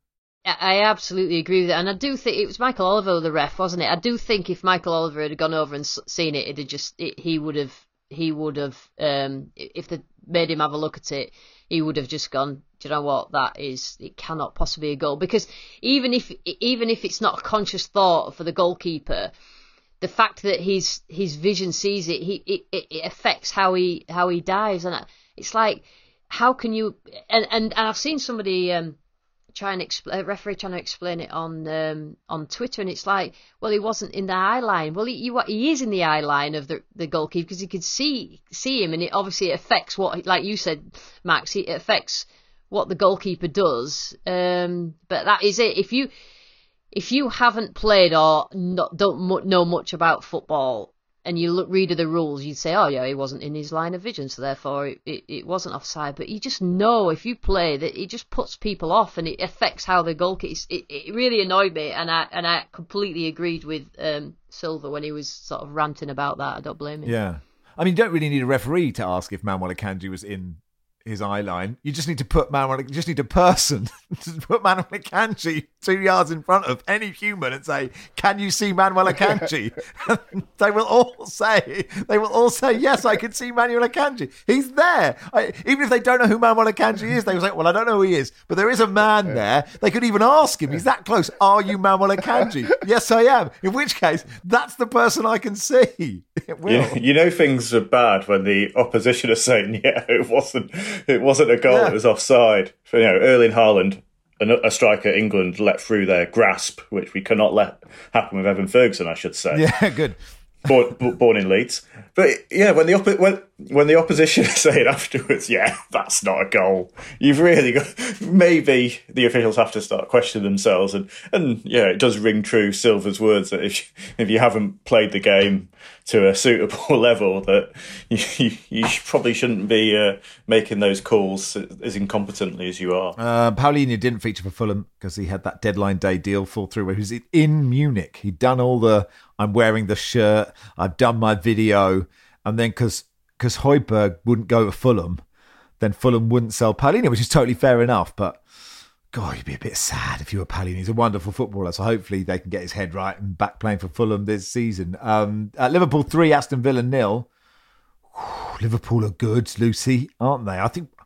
I absolutely agree with it. And I do think it was Michael Oliver, the ref, wasn't it? I do think if Michael Oliver had gone over and seen it, it'd have just, it, he would have, he would have, um, if they made him have a look at it, he would have just gone, do you know what, that is, it cannot possibly be a goal. Because even if, even if it's not a conscious thought for the goalkeeper, the fact that his his vision sees it, he it, it affects how he how he dives. And it's like, how can you, and, and, and I've seen somebody, um, try and explain, a referee trying to explain it on um, on Twitter, and it's like, well, he wasn't in the eye line. Well, he he, he is in the eye line of the the goalkeeper because he could see see him, and it obviously affects what, like you said, Max, it affects what the goalkeeper does. Um, but that is it. If you if you haven't played or not, don't know much about football, and you look, read the rules, you'd say, oh yeah, he wasn't in his line of vision, so therefore it, it, it wasn't offside. But you just know, if you play, that it just puts people off, and it affects how the goalkeeper. It, it really annoyed me, and I and I completely agreed with um, Silva when he was sort of ranting about that. I don't blame him. Yeah, I mean, you don't really need a referee to ask if Manuel Akanji was in his eye line. You just need to put Manuel, you just need a person to put Manuel Akanji two yards in front of any human and say, can you see Manuel Akanji? They will all say, they will all say, yes, I can see Manuel Akanji. He's there. I, even if they don't know who Manuel Akanji is, they will say, well, I don't know who he is, but there is a man there. They could even ask him, he's that close. Are you Manuel Akanji? Yes, I am. In which case, that's the person I can see. It will. You, you know things are bad when the opposition are saying, yeah, it wasn't it wasn't a goal, yeah. It was offside. You know, Erling Haaland, a striker England let through their grasp, which we cannot let happen with Evan Ferguson, I should say. Yeah, good. Born, born in Leeds. But yeah, when the oppo- when, when the opposition say it afterwards, yeah, that's not a goal. You've really got, maybe the officials have to start questioning themselves. And, and yeah, it does ring true Silva's words that if, if you haven't played the game to a suitable level, that you, you, you probably shouldn't be uh, making those calls as incompetently as you are. Uh, Paulinho didn't feature for Fulham because he had that deadline day deal fall through where he was in Munich. He'd done all the, I'm wearing the shirt, I've done my video, and then because because Højbjerg wouldn't go to Fulham, then Fulham wouldn't sell Paulinho, which is totally fair enough, but God, you'd be a bit sad if you were Paulinho. He's a wonderful footballer, so hopefully they can get his head right and back playing for Fulham this season. Um, uh, Liverpool three, Aston Villa nil. Liverpool are good, Lucy, aren't they? I think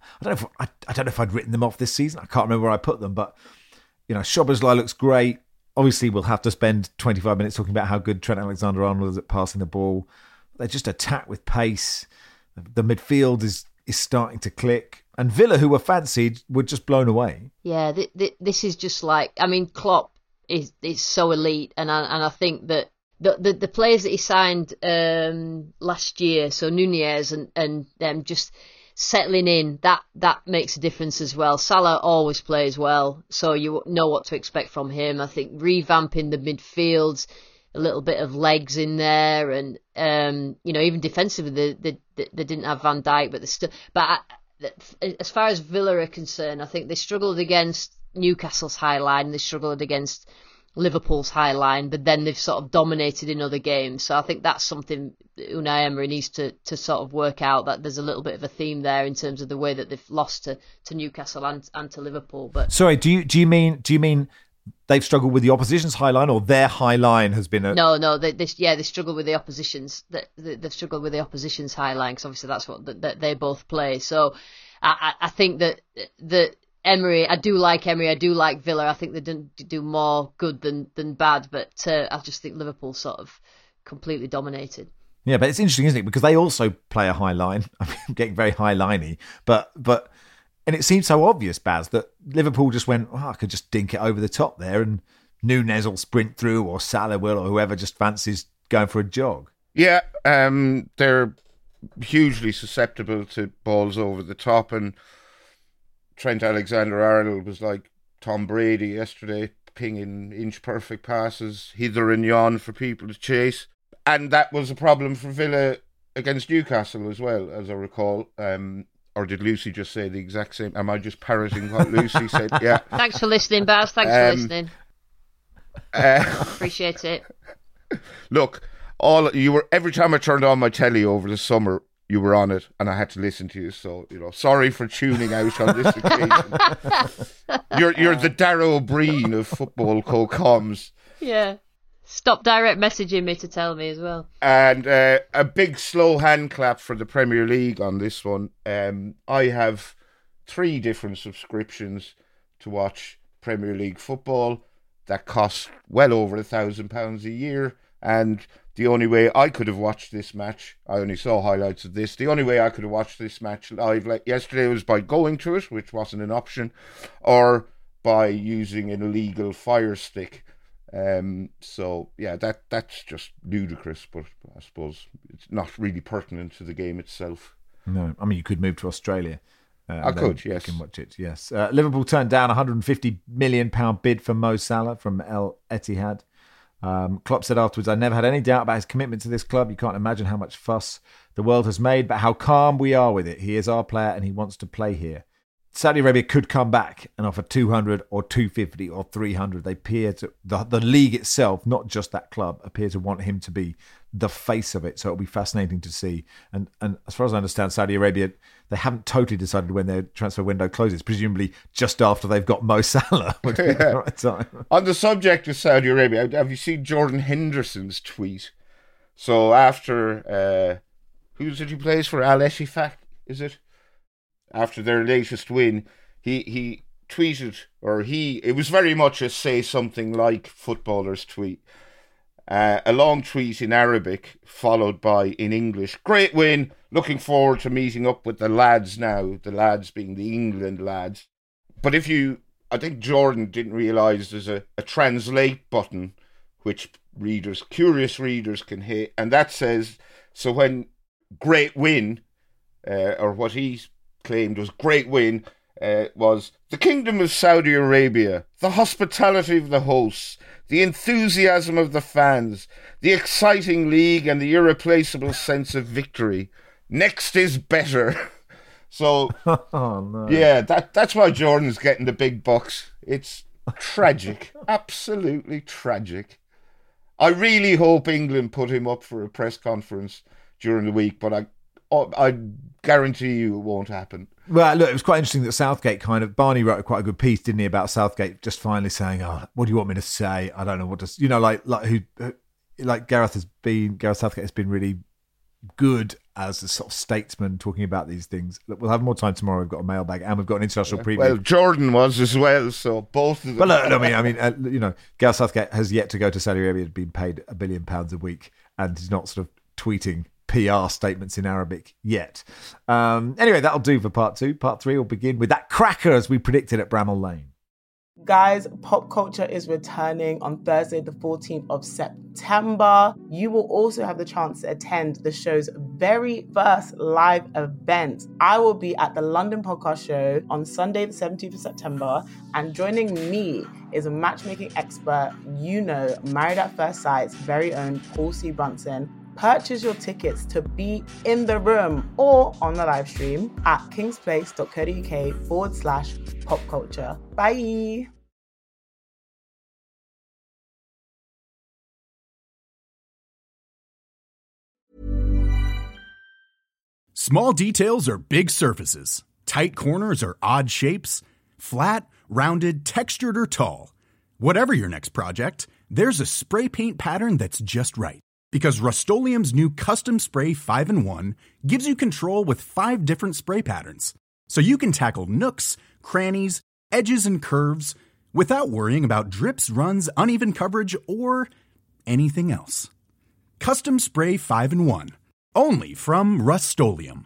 I don't know if I, I don't know if I'd written them off this season. I can't remember where I put them, but you know, Szoboszlai looks great. Obviously, we'll have to spend twenty-five minutes talking about how good Trent Alexander-Arnold is at passing the ball. They just attack with pace. The midfield is is starting to click. And Villa, who were fancied, were just blown away. Yeah, th- th- this is just like, I mean, Klopp is is so elite, and I, and I think that the, the the players that he signed um, last year, so Nunez and and them just settling in, that that makes a difference as well. Salah always plays well, so you know what to expect from him. I think revamping the midfields, a little bit of legs in there, and um, you know, even defensively, they, they, they didn't have Van Dijk, but they still. But I, as far as Villa are concerned, I think they struggled against Newcastle's high line, they struggled against Liverpool's high line, but then they've sort of dominated in other games. So I think that's something Unai Emery needs to, to sort of work out, that there's a little bit of a theme there in terms of the way that they've lost to, to Newcastle and, and to Liverpool. But sorry, do you do you mean do you mean they've struggled with the opposition's high line, or their high line has been a... No, no, they, they, yeah, they struggle with the opposition's. They, they've struggled with the opposition's high line, because obviously that's what that they both play. So I, I think that that Emery, I do like Emery, I do like Villa. I think they didn't do more good than than bad, but uh, I just think Liverpool sort of completely dominated. Yeah, but it's interesting, isn't it? Because they also play a high line. I mean, I'm getting very high liney, but but. And it seemed so obvious, Baz, that Liverpool just went, oh, I could just dink it over the top there, and Nunez will sprint through, or Salah will, or whoever just fancies going for a jog. Yeah, um, they're hugely susceptible to balls over the top, and Trent Alexander-Arnold was like Tom Brady yesterday, pinging inch-perfect passes hither and yon for people to chase. And that was a problem for Villa against Newcastle as well, as I recall. Um Or did Lucy just say the exact same? Am I just parroting what Lucy said? Yeah. Thanks for listening, Baz. Thanks um, for listening. Uh, Appreciate it. Look, all you were every time I turned on my telly over the summer, you were on it, and I had to listen to you. So you know, sorry for tuning out on this occasion. you're you're the Darrow O'Brien of football co-coms. Yeah. Stop direct messaging me to tell me as well. And uh, a big slow hand clap for the Premier League on this one. Um, I have three different subscriptions to watch Premier League football that cost well over a thousand pounds a year. And the only way I could have watched this match, I only saw highlights of this, the only way I could have watched this match live like yesterday was by going to it, which wasn't an option, or by using an illegal Fire Stick. Um, so yeah, that that's just ludicrous, but I suppose it's not really pertinent to the game itself. No, I mean, you could move to Australia. Uh, I could, yes. You can watch it, yes. Uh, Liverpool turned down a one hundred fifty million pounds bid for Mo Salah from El Etihad. Um, Klopp said afterwards, I never had any doubt about his commitment to this club. You can't imagine how much fuss the world has made, but how calm we are with it. He is our player and he wants to play here. Saudi Arabia could come back and offer two hundred or two fifty or three hundred. They appear to, the, the league itself, not just that club, appear to want him to be the face of it. So it'll be fascinating to see. And and as far as I understand, Saudi Arabia, they haven't totally decided when their transfer window closes, presumably just after they've got Mo Salah. Would be the right time. On the subject of Saudi Arabia, have you seen Jordan Henderson's tweet? So after, uh, who's it he plays for? Al Ettifaq, is it? After their latest win, he, he tweeted, or he, it was very much a say something like footballers tweet. Uh, a long tweet in Arabic, followed by in English. Great win, looking forward to meeting up with the lads now, the lads being the England lads. But if you, I think Jordan didn't realise there's a, a translate button, which readers, curious readers can hit, and that says, so when great win, uh, or what he's claimed was great win, uh, was the Kingdom of Saudi Arabia, the hospitality of the hosts, the enthusiasm of the fans, the exciting league and the irreplaceable sense of victory. Next is better. So, oh, no. yeah, that that's why Jordan's getting the big bucks. It's tragic, absolutely tragic. I really hope England put him up for a press conference during the week, but I I guarantee you it won't happen. Well, look, it was quite interesting that Southgate kind of, Barney wrote quite a good piece, didn't he, about Southgate just finally saying, oh, what do you want me to say? I don't know what to, you know, like like who, like Gareth has been, Gareth Southgate has been really good as a sort of statesman talking about these things. Look, we'll have more time tomorrow. We've got a mailbag and we've got an international preview. Well, Jordan was as well, so both of them. But look, I mean, I mean, uh, you know, Gareth Southgate has yet to go to Saudi Arabia, been paid a billion pounds a week, and he's not sort of tweeting P R statements in Arabic yet. Um, anyway, that'll do for part two. Part three will begin with that cracker as we predicted at Bramall Lane. Guys, Pop Culture is returning on Thursday, the fourteenth of September. You will also have the chance to attend the show's very first live event. I will be at the London Podcast Show on Sunday, the seventeenth of September, and joining me is a matchmaking expert, you know, Married at First Sight's very own Paul C. Brunson. Purchase your tickets to be in the room or on the live stream at kingsplace.co.uk forward slash pop culture. Bye. Small details are big surfaces. Tight corners are odd shapes. Flat, rounded, textured, or tall. Whatever your next project, there's a spray paint pattern that's just right. Because Rust-Oleum's new Custom Spray five in one gives you control with five different spray patterns. So you can tackle nooks, crannies, edges, and curves without worrying about drips, runs, uneven coverage, or anything else. Custom Spray five in one. Only from Rust-Oleum.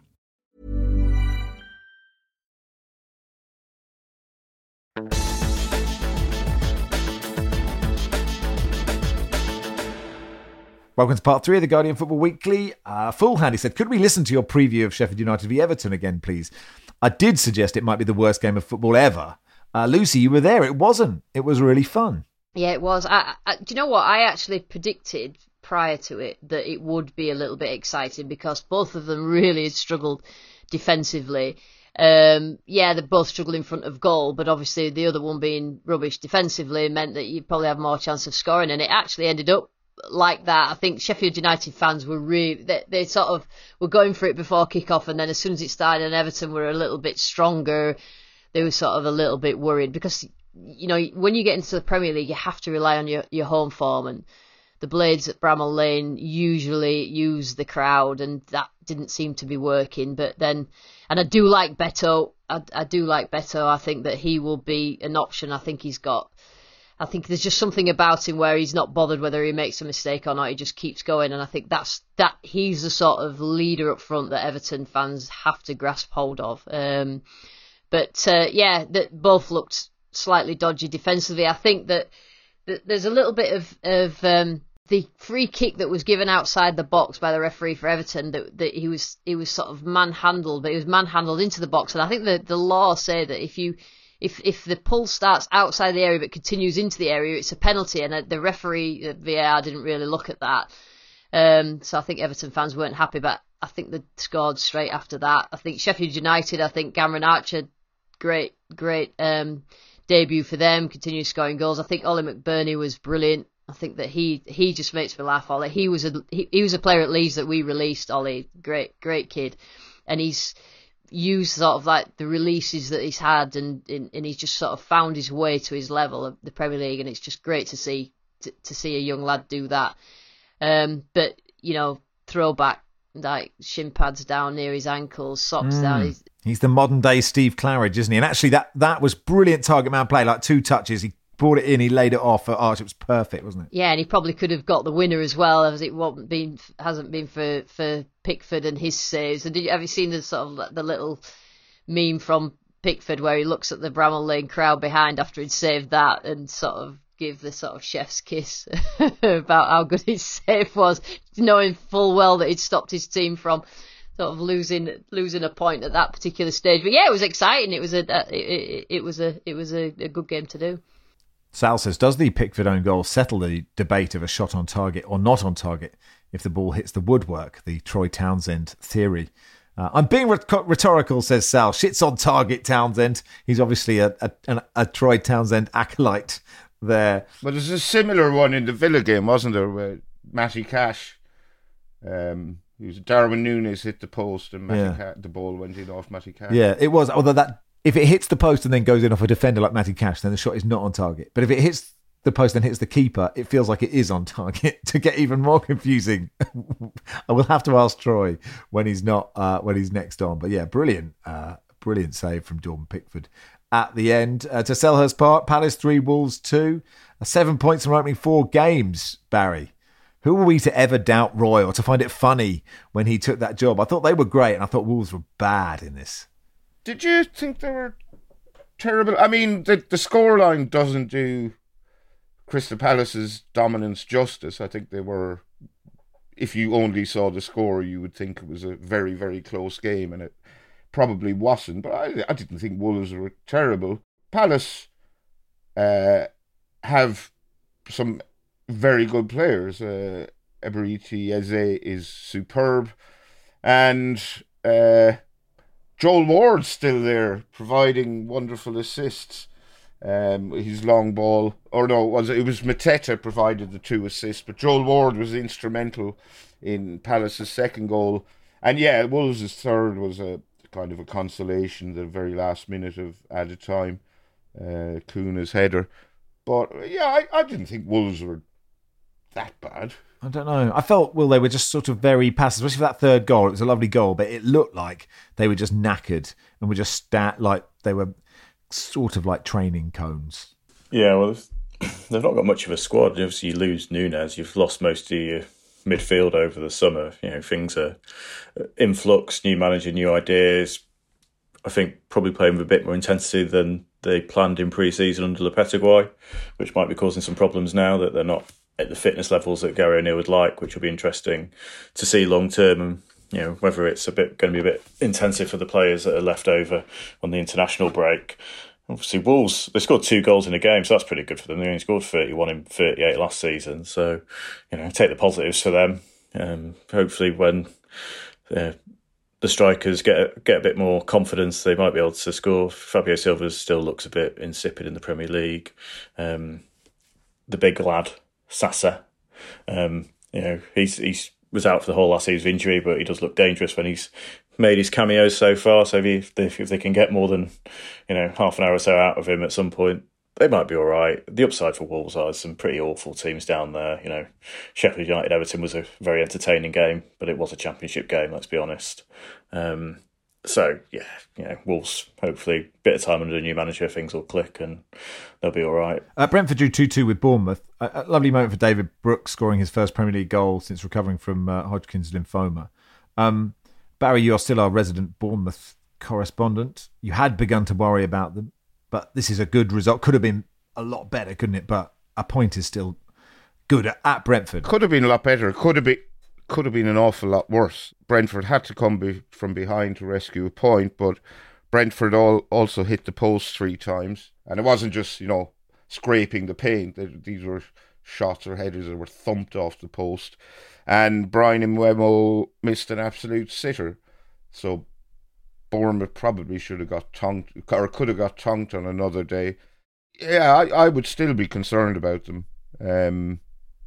Welcome to part three of the Guardian Football Weekly. Uh, Full Handy said, could we listen to your preview of Sheffield United v Everton again, please? I did suggest it might be the worst game of football ever. Uh, Lucy, you were there. It wasn't. It was really fun. Yeah, it was. I, I, do you know what? I actually predicted prior to it that it would be a little bit exciting because both of them really had struggled defensively. Um, yeah, they both struggled in front of goal, but obviously the other one being rubbish defensively meant that you'd probably have more chance of scoring, and it actually ended up like that. I think Sheffield United fans were really, they, they sort of were going for it before kick-off, and then as soon as it started and Everton were a little bit stronger, they were sort of a little bit worried because, you know, when you get into the Premier League, you have to rely on your, your home form, and the Blades at Bramall Lane usually use the crowd, and that didn't seem to be working. But then, and I do like Beto, I, I do like Beto, I think that he will be an option. I think he's got I think there's just something about him where he's not bothered whether he makes a mistake or not. He just keeps going, and I think that's that. He's the sort of leader up front that Everton fans have to grasp hold of. Um, but uh, yeah, that both looked slightly dodgy defensively. I think that, that there's a little bit of of um, the free kick that was given outside the box by the referee for Everton. That that he was he was sort of manhandled, but he was manhandled into the box, and I think the the law say that if you If if the pull starts outside the area but continues into the area, it's a penalty, and the referee, V A R, didn't really look at that. Um, so I think Everton fans weren't happy, but I think they scored straight after that. I think Sheffield United, I think Cameron Archer, great, great um, debut for them, continued scoring goals. I think Ollie McBurney was brilliant. I think that he he just makes me laugh, Ollie. He was a he, he was a player at Leeds that we released, Ollie. Great, great kid. And he's used sort of like the releases that he's had, and, and and he's just sort of found his way to his level of the Premier League, and it's just great to see to, to see a young lad do that. Um, but you know, throwback, like shin pads down near his ankles, socks mm. down. He's, he's the modern day Steve Claridge, isn't he? And actually, that that was brilliant target man play. Like two touches, he brought it in, he laid it off for Arch. It was perfect, wasn't it? Yeah, and he probably could have got the winner as well, as it wasn't been hasn't been for, for Pickford and his saves. And did you have you seen the sort of the little meme from Pickford where he looks at the Bramall Lane crowd behind after he'd saved that and sort of give the sort of chef's kiss about how good his save was, knowing full well that he'd stopped his team from sort of losing losing a point at that particular stage. But yeah, it was exciting. It was a it, it was a it was a, a good game to do. Sal says, does the Pickford own goal settle the debate of a shot on target or not on target if the ball hits the woodwork? The Troy Townsend theory. Uh, I'm being rhetorical, says Sal. Shit's on target, Townsend. He's obviously a, a, a, a Troy Townsend acolyte there. But there's a similar one in the Villa game, wasn't there, where Matty Cash, um, it was Darwin Núñez hit the post and Matty yeah. Cash, the ball went in off Matty Cash. Yeah, it was. Although that, if it hits the post and then goes in off a defender like Matty Cash, then the shot is not on target. But if it hits the post and hits the keeper, it feels like it is on target. To get even more confusing, I will have to ask Troy when he's not uh, when he's next on. But yeah, brilliant, uh, brilliant save from Jordan Pickford at the end. Uh, to Selhurst Park, Palace three, Wolves two, uh, seven points from opening four games. Barry, who were we to ever doubt Roy or to find it funny when he took that job? I thought they were great, and I thought Wolves were bad in this. Did you think they were terrible? I mean, the the scoreline doesn't do Crystal Palace's dominance justice. I think they were, if you only saw the score, you would think it was a very, very close game, and it probably wasn't. But I, I didn't think Wolves were terrible. Palace uh, have some very good players. Uh, Eberechi Eze is superb, and uh, Joel Ward's still there, providing wonderful assists. Um, his long ball, or no, it was it was Mateta provided the two assists, but Joel Ward was instrumental in Palace's second goal. And yeah, Wolves' third was a kind of a consolation, the very last minute of added time, uh, Kuna's header. But yeah, I, I didn't think Wolves were that bad. I don't know. I felt, well, they were just sort of very passive, especially for that third goal. It was a lovely goal, but it looked like they were just knackered and were just stat like they were sort of like training cones. Yeah, well, they've not got much of a squad. Obviously, you lose Nunez, you've lost most of your midfield over the summer. You know, things are in flux, new manager, new ideas. I think probably playing with a bit more intensity than they planned in pre-season under Lopetegui, which might be causing some problems now that they're not at the fitness levels that Gary O'Neill would like, which will be interesting to see long term, and you know whether it's a bit going to be a bit intensive for the players that are left over on the international break. Obviously, Wolves, they scored two goals in a game, so that's pretty good for them. They only scored thirty-one in thirty-eight last season, so you know take the positives for them. Um, hopefully, when uh, the strikers get get a bit more confidence, they might be able to score. Fabio Silva still looks a bit insipid in the Premier League. Um, the big lad Sasa, um, you know, he's he's was out for the whole last season of injury, but he does look dangerous when he's made his cameos so far. So if they, if they can get more than you know half an hour or so out of him at some point, they might be all right. The upside for Wolves are some pretty awful teams down there. You know, Sheffield United Everton was a very entertaining game, but it was a Championship game. Let's be honest. Um, So, yeah, you know, Wolves, hopefully, a bit of time under a new manager, things will click and they'll be all right. Uh, Brentford drew two two with Bournemouth. A, a lovely moment for David Brooks, scoring his first Premier League goal since recovering from uh, Hodgkin's lymphoma. Um, Barry, you are still our resident Bournemouth correspondent. You had begun to worry about them, but this is a good result. Could have been a lot better, couldn't it? But a point is still good at, at Brentford. Could have been a lot better. Could have been... Could have been an awful lot worse. Brentford had to come be from behind to rescue a point, but Brentford all also hit the post three times. And it wasn't just, you know, scraping the paint. These were shots or headers that were thumped off the post. And Brian Mbeumo missed an absolute sitter. So Bournemouth probably should have got tongued, or could have got tongued on another day. Yeah, I, I would still be concerned about them. Um,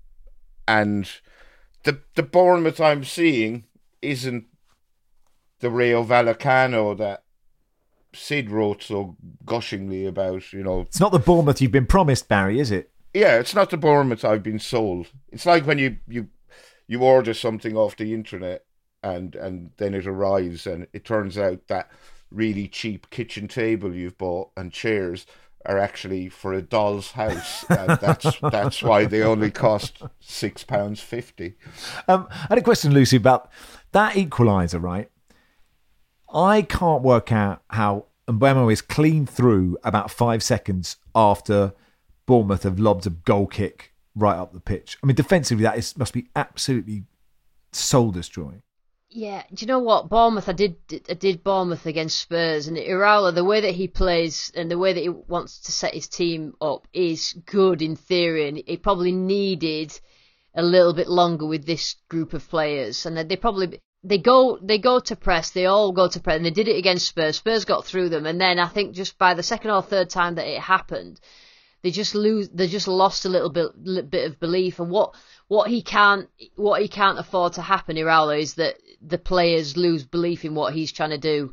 and... The the Bournemouth I'm seeing isn't the Rayo Vallecano that Sid wrote so gushingly about, you know. It's not the Bournemouth you've been promised, Barry, is it? Yeah, it's not the Bournemouth I've been sold. It's like when you, you, you order something off the internet and, and then it arrives and it turns out that really cheap kitchen table you've bought and chairs are actually for a doll's house, and that's that's why they only cost six pounds fifty. Um, I had a question, Lucy, about that equaliser. Right, I can't work out how Mbeumo is clean through about five seconds after Bournemouth have lobbed a goal kick right up the pitch. I mean, defensively, that is must be absolutely soul destroying. Yeah, do you know what? Bournemouth, I did I did Bournemouth against Spurs, and Iraola, the way that he plays and the way that he wants to set his team up is good in theory, and he probably needed a little bit longer with this group of players. And they probably they go they go to press, they all go to press, and they did it against Spurs. Spurs got through them, and then I think just by the second or third time that it happened, they just lose. They just lost a little bit little bit of belief, and what. What he can't, what he can't afford to happen, Iraola, is that the players lose belief in what he's trying to do.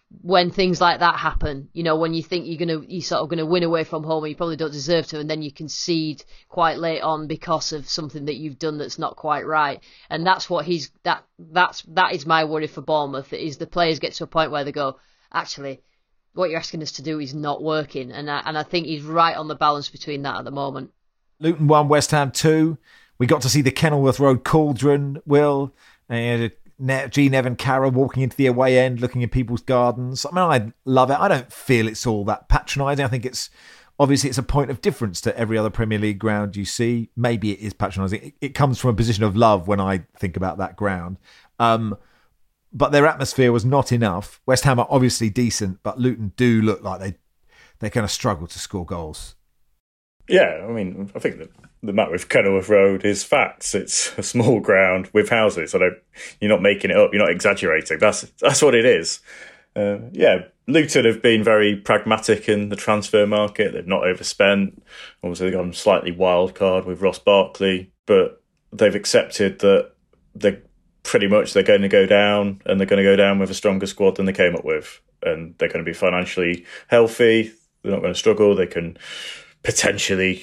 when things like that happen, you know, when you think you're gonna, you're sort of gonna win away from home and you probably don't deserve to, and then you concede quite late on because of something that you've done that's not quite right. And that's what he's, that, that's, that is my worry for Bournemouth, is the players get to a point where they go, actually, what you're asking us to do is not working. And I, and I think he's right on the balance between that at the moment. Luton one, West Ham two. We got to see the Kenilworth Road Cauldron, Will, and G. Nevin Carroll walking into the away end, looking in people's gardens. I mean, I love it. I don't feel it's all that patronising. I think it's, obviously, it's a point of difference to every other Premier League ground you see. Maybe it is patronising. It, it comes from a position of love when I think about that ground. Um, but their atmosphere was not enough. West Ham are obviously decent, but Luton do look like they, they're going to struggle to score goals. Yeah, I mean, I think that the matter with Kenilworth Road is facts. It's a small ground with houses. I don't, you're not making it up. You're not exaggerating. That's that's what it is. Uh, yeah, Luton have been very pragmatic in the transfer market. They've not overspent. Obviously, they've gone slightly wild card with Ross Barkley, but they've accepted that they're pretty much they're going to go down, and they're going to go down with a stronger squad than they came up with, and they're going to be financially healthy. They're not going to struggle. They can potentially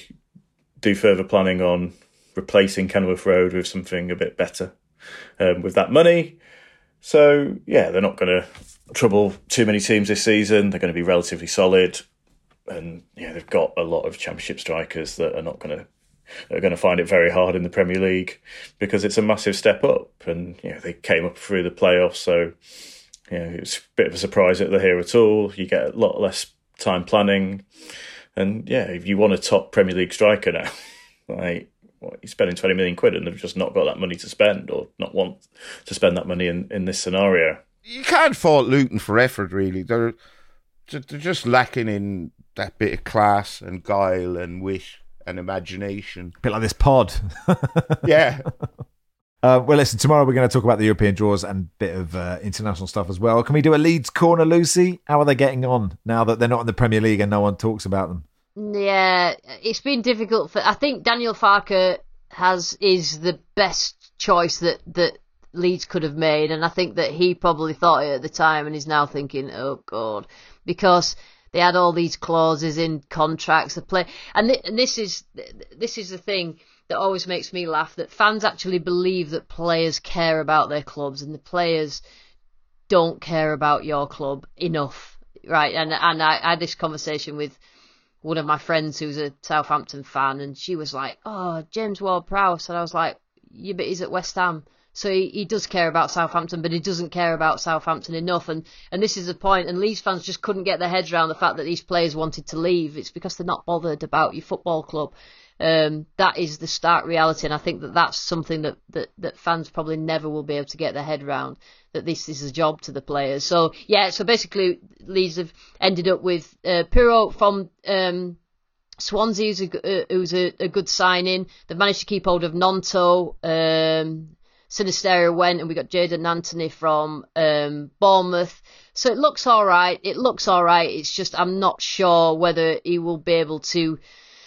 do further planning on replacing Kenilworth Road with something a bit better um, with that money. So, yeah, they're not going to trouble too many teams this season. They're going to be relatively solid. And, yeah, they've got a lot of Championship strikers that are not going to are going to find it very hard in the Premier League because it's a massive step up. And, you know, they came up through the playoffs, so, you know, it's a bit of a surprise that they're here at all. You get a lot less time planning. And yeah, if you want a top Premier League striker now, like what, you're spending twenty million quid and they've just not got that money to spend, or not want to spend that money in, in this scenario. You can't fault Luton for effort, really. They're they're just lacking in that bit of class and guile and wit and imagination. A bit like this pod. Yeah. Uh, well, listen, tomorrow we're going to talk about the European draws and a bit of uh, international stuff as well. Can we do a Leeds corner, Lucy? How are they getting on now that they're not in the Premier League and no one talks about them? Yeah, it's been difficult for. I think Daniel Farke has is the best choice that, that Leeds could have made, and I think that he probably thought it at the time, and he's now thinking, oh God, because they had all these clauses in contracts. The play, and, th- and this is this is the thing that always makes me laugh, that fans actually believe that players care about their clubs, and the players don't care about your club enough, right? And and I, I had this conversation with one of my friends who's a Southampton fan, and she was like, oh, James Ward-Prowse, and I was like, yeah, but he's at West Ham. So he, he does care about Southampton, but he doesn't care about Southampton enough. And, and this is the point, and Leeds fans just couldn't get their heads around the fact that these players wanted to leave. It's because they're not bothered about your football club. Um, that is the stark reality, and I think that that's something that, that, that fans probably never will be able to get their head around, that this is a job to the players. So, yeah, so basically Leeds have ended up with uh, Pirro from um, Swansea, who's, a, uh, who's a, a good signing. They've managed to keep hold of Nonto. Um, Sinisterra went, and we got Jadon Anthony from um, Bournemouth. So it looks all right. It looks all right. It's just I'm not sure whether he will be able to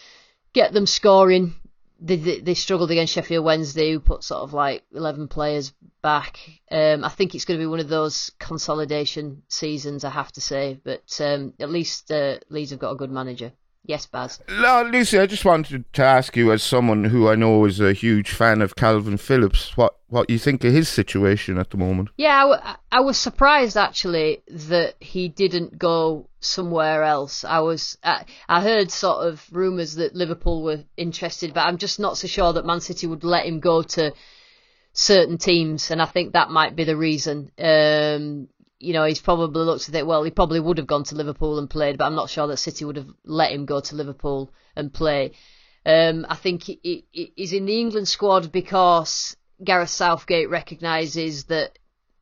get them scoring. They, they, they struggled against Sheffield Wednesday, who put sort of like eleven players back. Um, I think it's going to be one of those consolidation seasons, I have to say. But um, at least uh, Leeds have got a good manager. Yes, Baz. No, Lucy, I just wanted to ask you, as someone who I know is a huge fan of Calvin Phillips, what, what you think of his situation at the moment. Yeah, I, w- I was surprised, actually, that he didn't go somewhere else. I was, I, I heard sort of rumours that Liverpool were interested, but I'm just not so sure that Man City would let him go to certain teams, and I think that might be the reason. Um, you know, he's probably looked at it, well, he probably would have gone to Liverpool and played, but I'm not sure that City would have let him go to Liverpool and play. Um, I think he, he, he's in the England squad because Gareth Southgate recognises that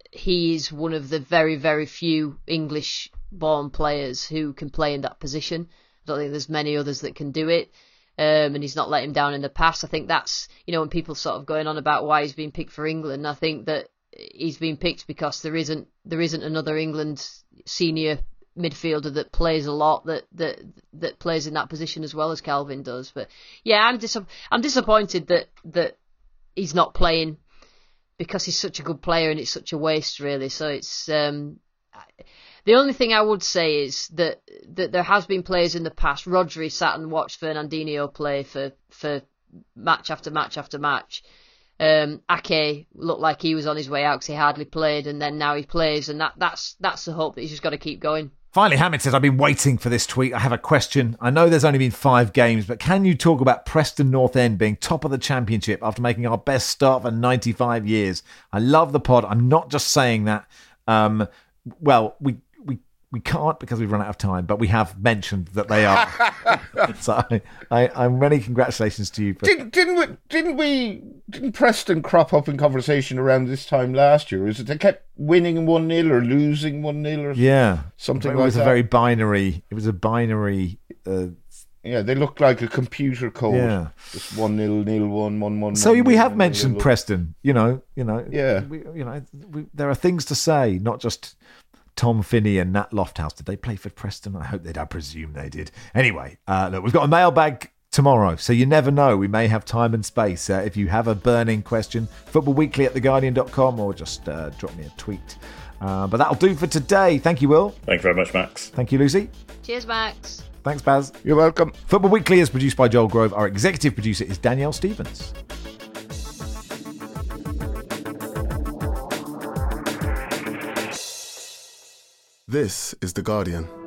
he is one of the very, very few English-born players who can play in that position. I don't think there's many others that can do it. Um, and he's not let him down in the past. I think that's, you know, when people sort of going on about why he's been picked for England, I think that he's been picked because there isn't there isn't another England senior midfielder that plays a lot that that that plays in that position as well as Calvin does. But yeah, I'm dis- I'm disappointed that that he's not playing because he's such a good player and it's such a waste really. So it's um the only thing I would say is that that there has been players in the past. Rodri sat and watched Fernandinho play for, for match after match after match. Um, Ake looked like he was on his way out because he hardly played, and then now he plays, and that, that's that's the hope that he's just got to keep going. Finally, Hamid says, I've been waiting for this tweet. I have a question. I know there's only been five games, but can you talk about Preston North End being top of the Championship after making our best start for ninety-five years? I love the pod. I'm not just saying that. Um, well, we, we we can't because we've run out of time, but we have mentioned that they are. So I, I, I'm many congratulations to you. For... Didn't, didn't we? Didn't we? Didn't Preston crop up in conversation around this time last year? Is it they kept winning one nil or losing one nil or yeah, something like that? It was a very binary. It was a binary. Uh, yeah, they looked like a computer code. Yeah, just one nil, nil one, one one. So one, we nil, have nil, mentioned nil, Preston. You know, you know. Yeah, we, you know, we, there are things to say, not just Tom Finney and Nat Lofthouse. Did they play for Preston? I hope they did. I presume they did. Anyway, uh, look, we've got a mailbag tomorrow, so you never know. We may have time and space. Uh, if you have a burning question, footballweekly at the guardian dot com, or just uh, drop me a tweet. Uh, but that'll do for today. Thank you, Will. Thank you very much, Max. Thank you, Lucy. Cheers, Max. Thanks, Baz. You're welcome. Football Weekly is produced by Joel Grove. Our executive producer is Danielle Stevens. This is The Guardian.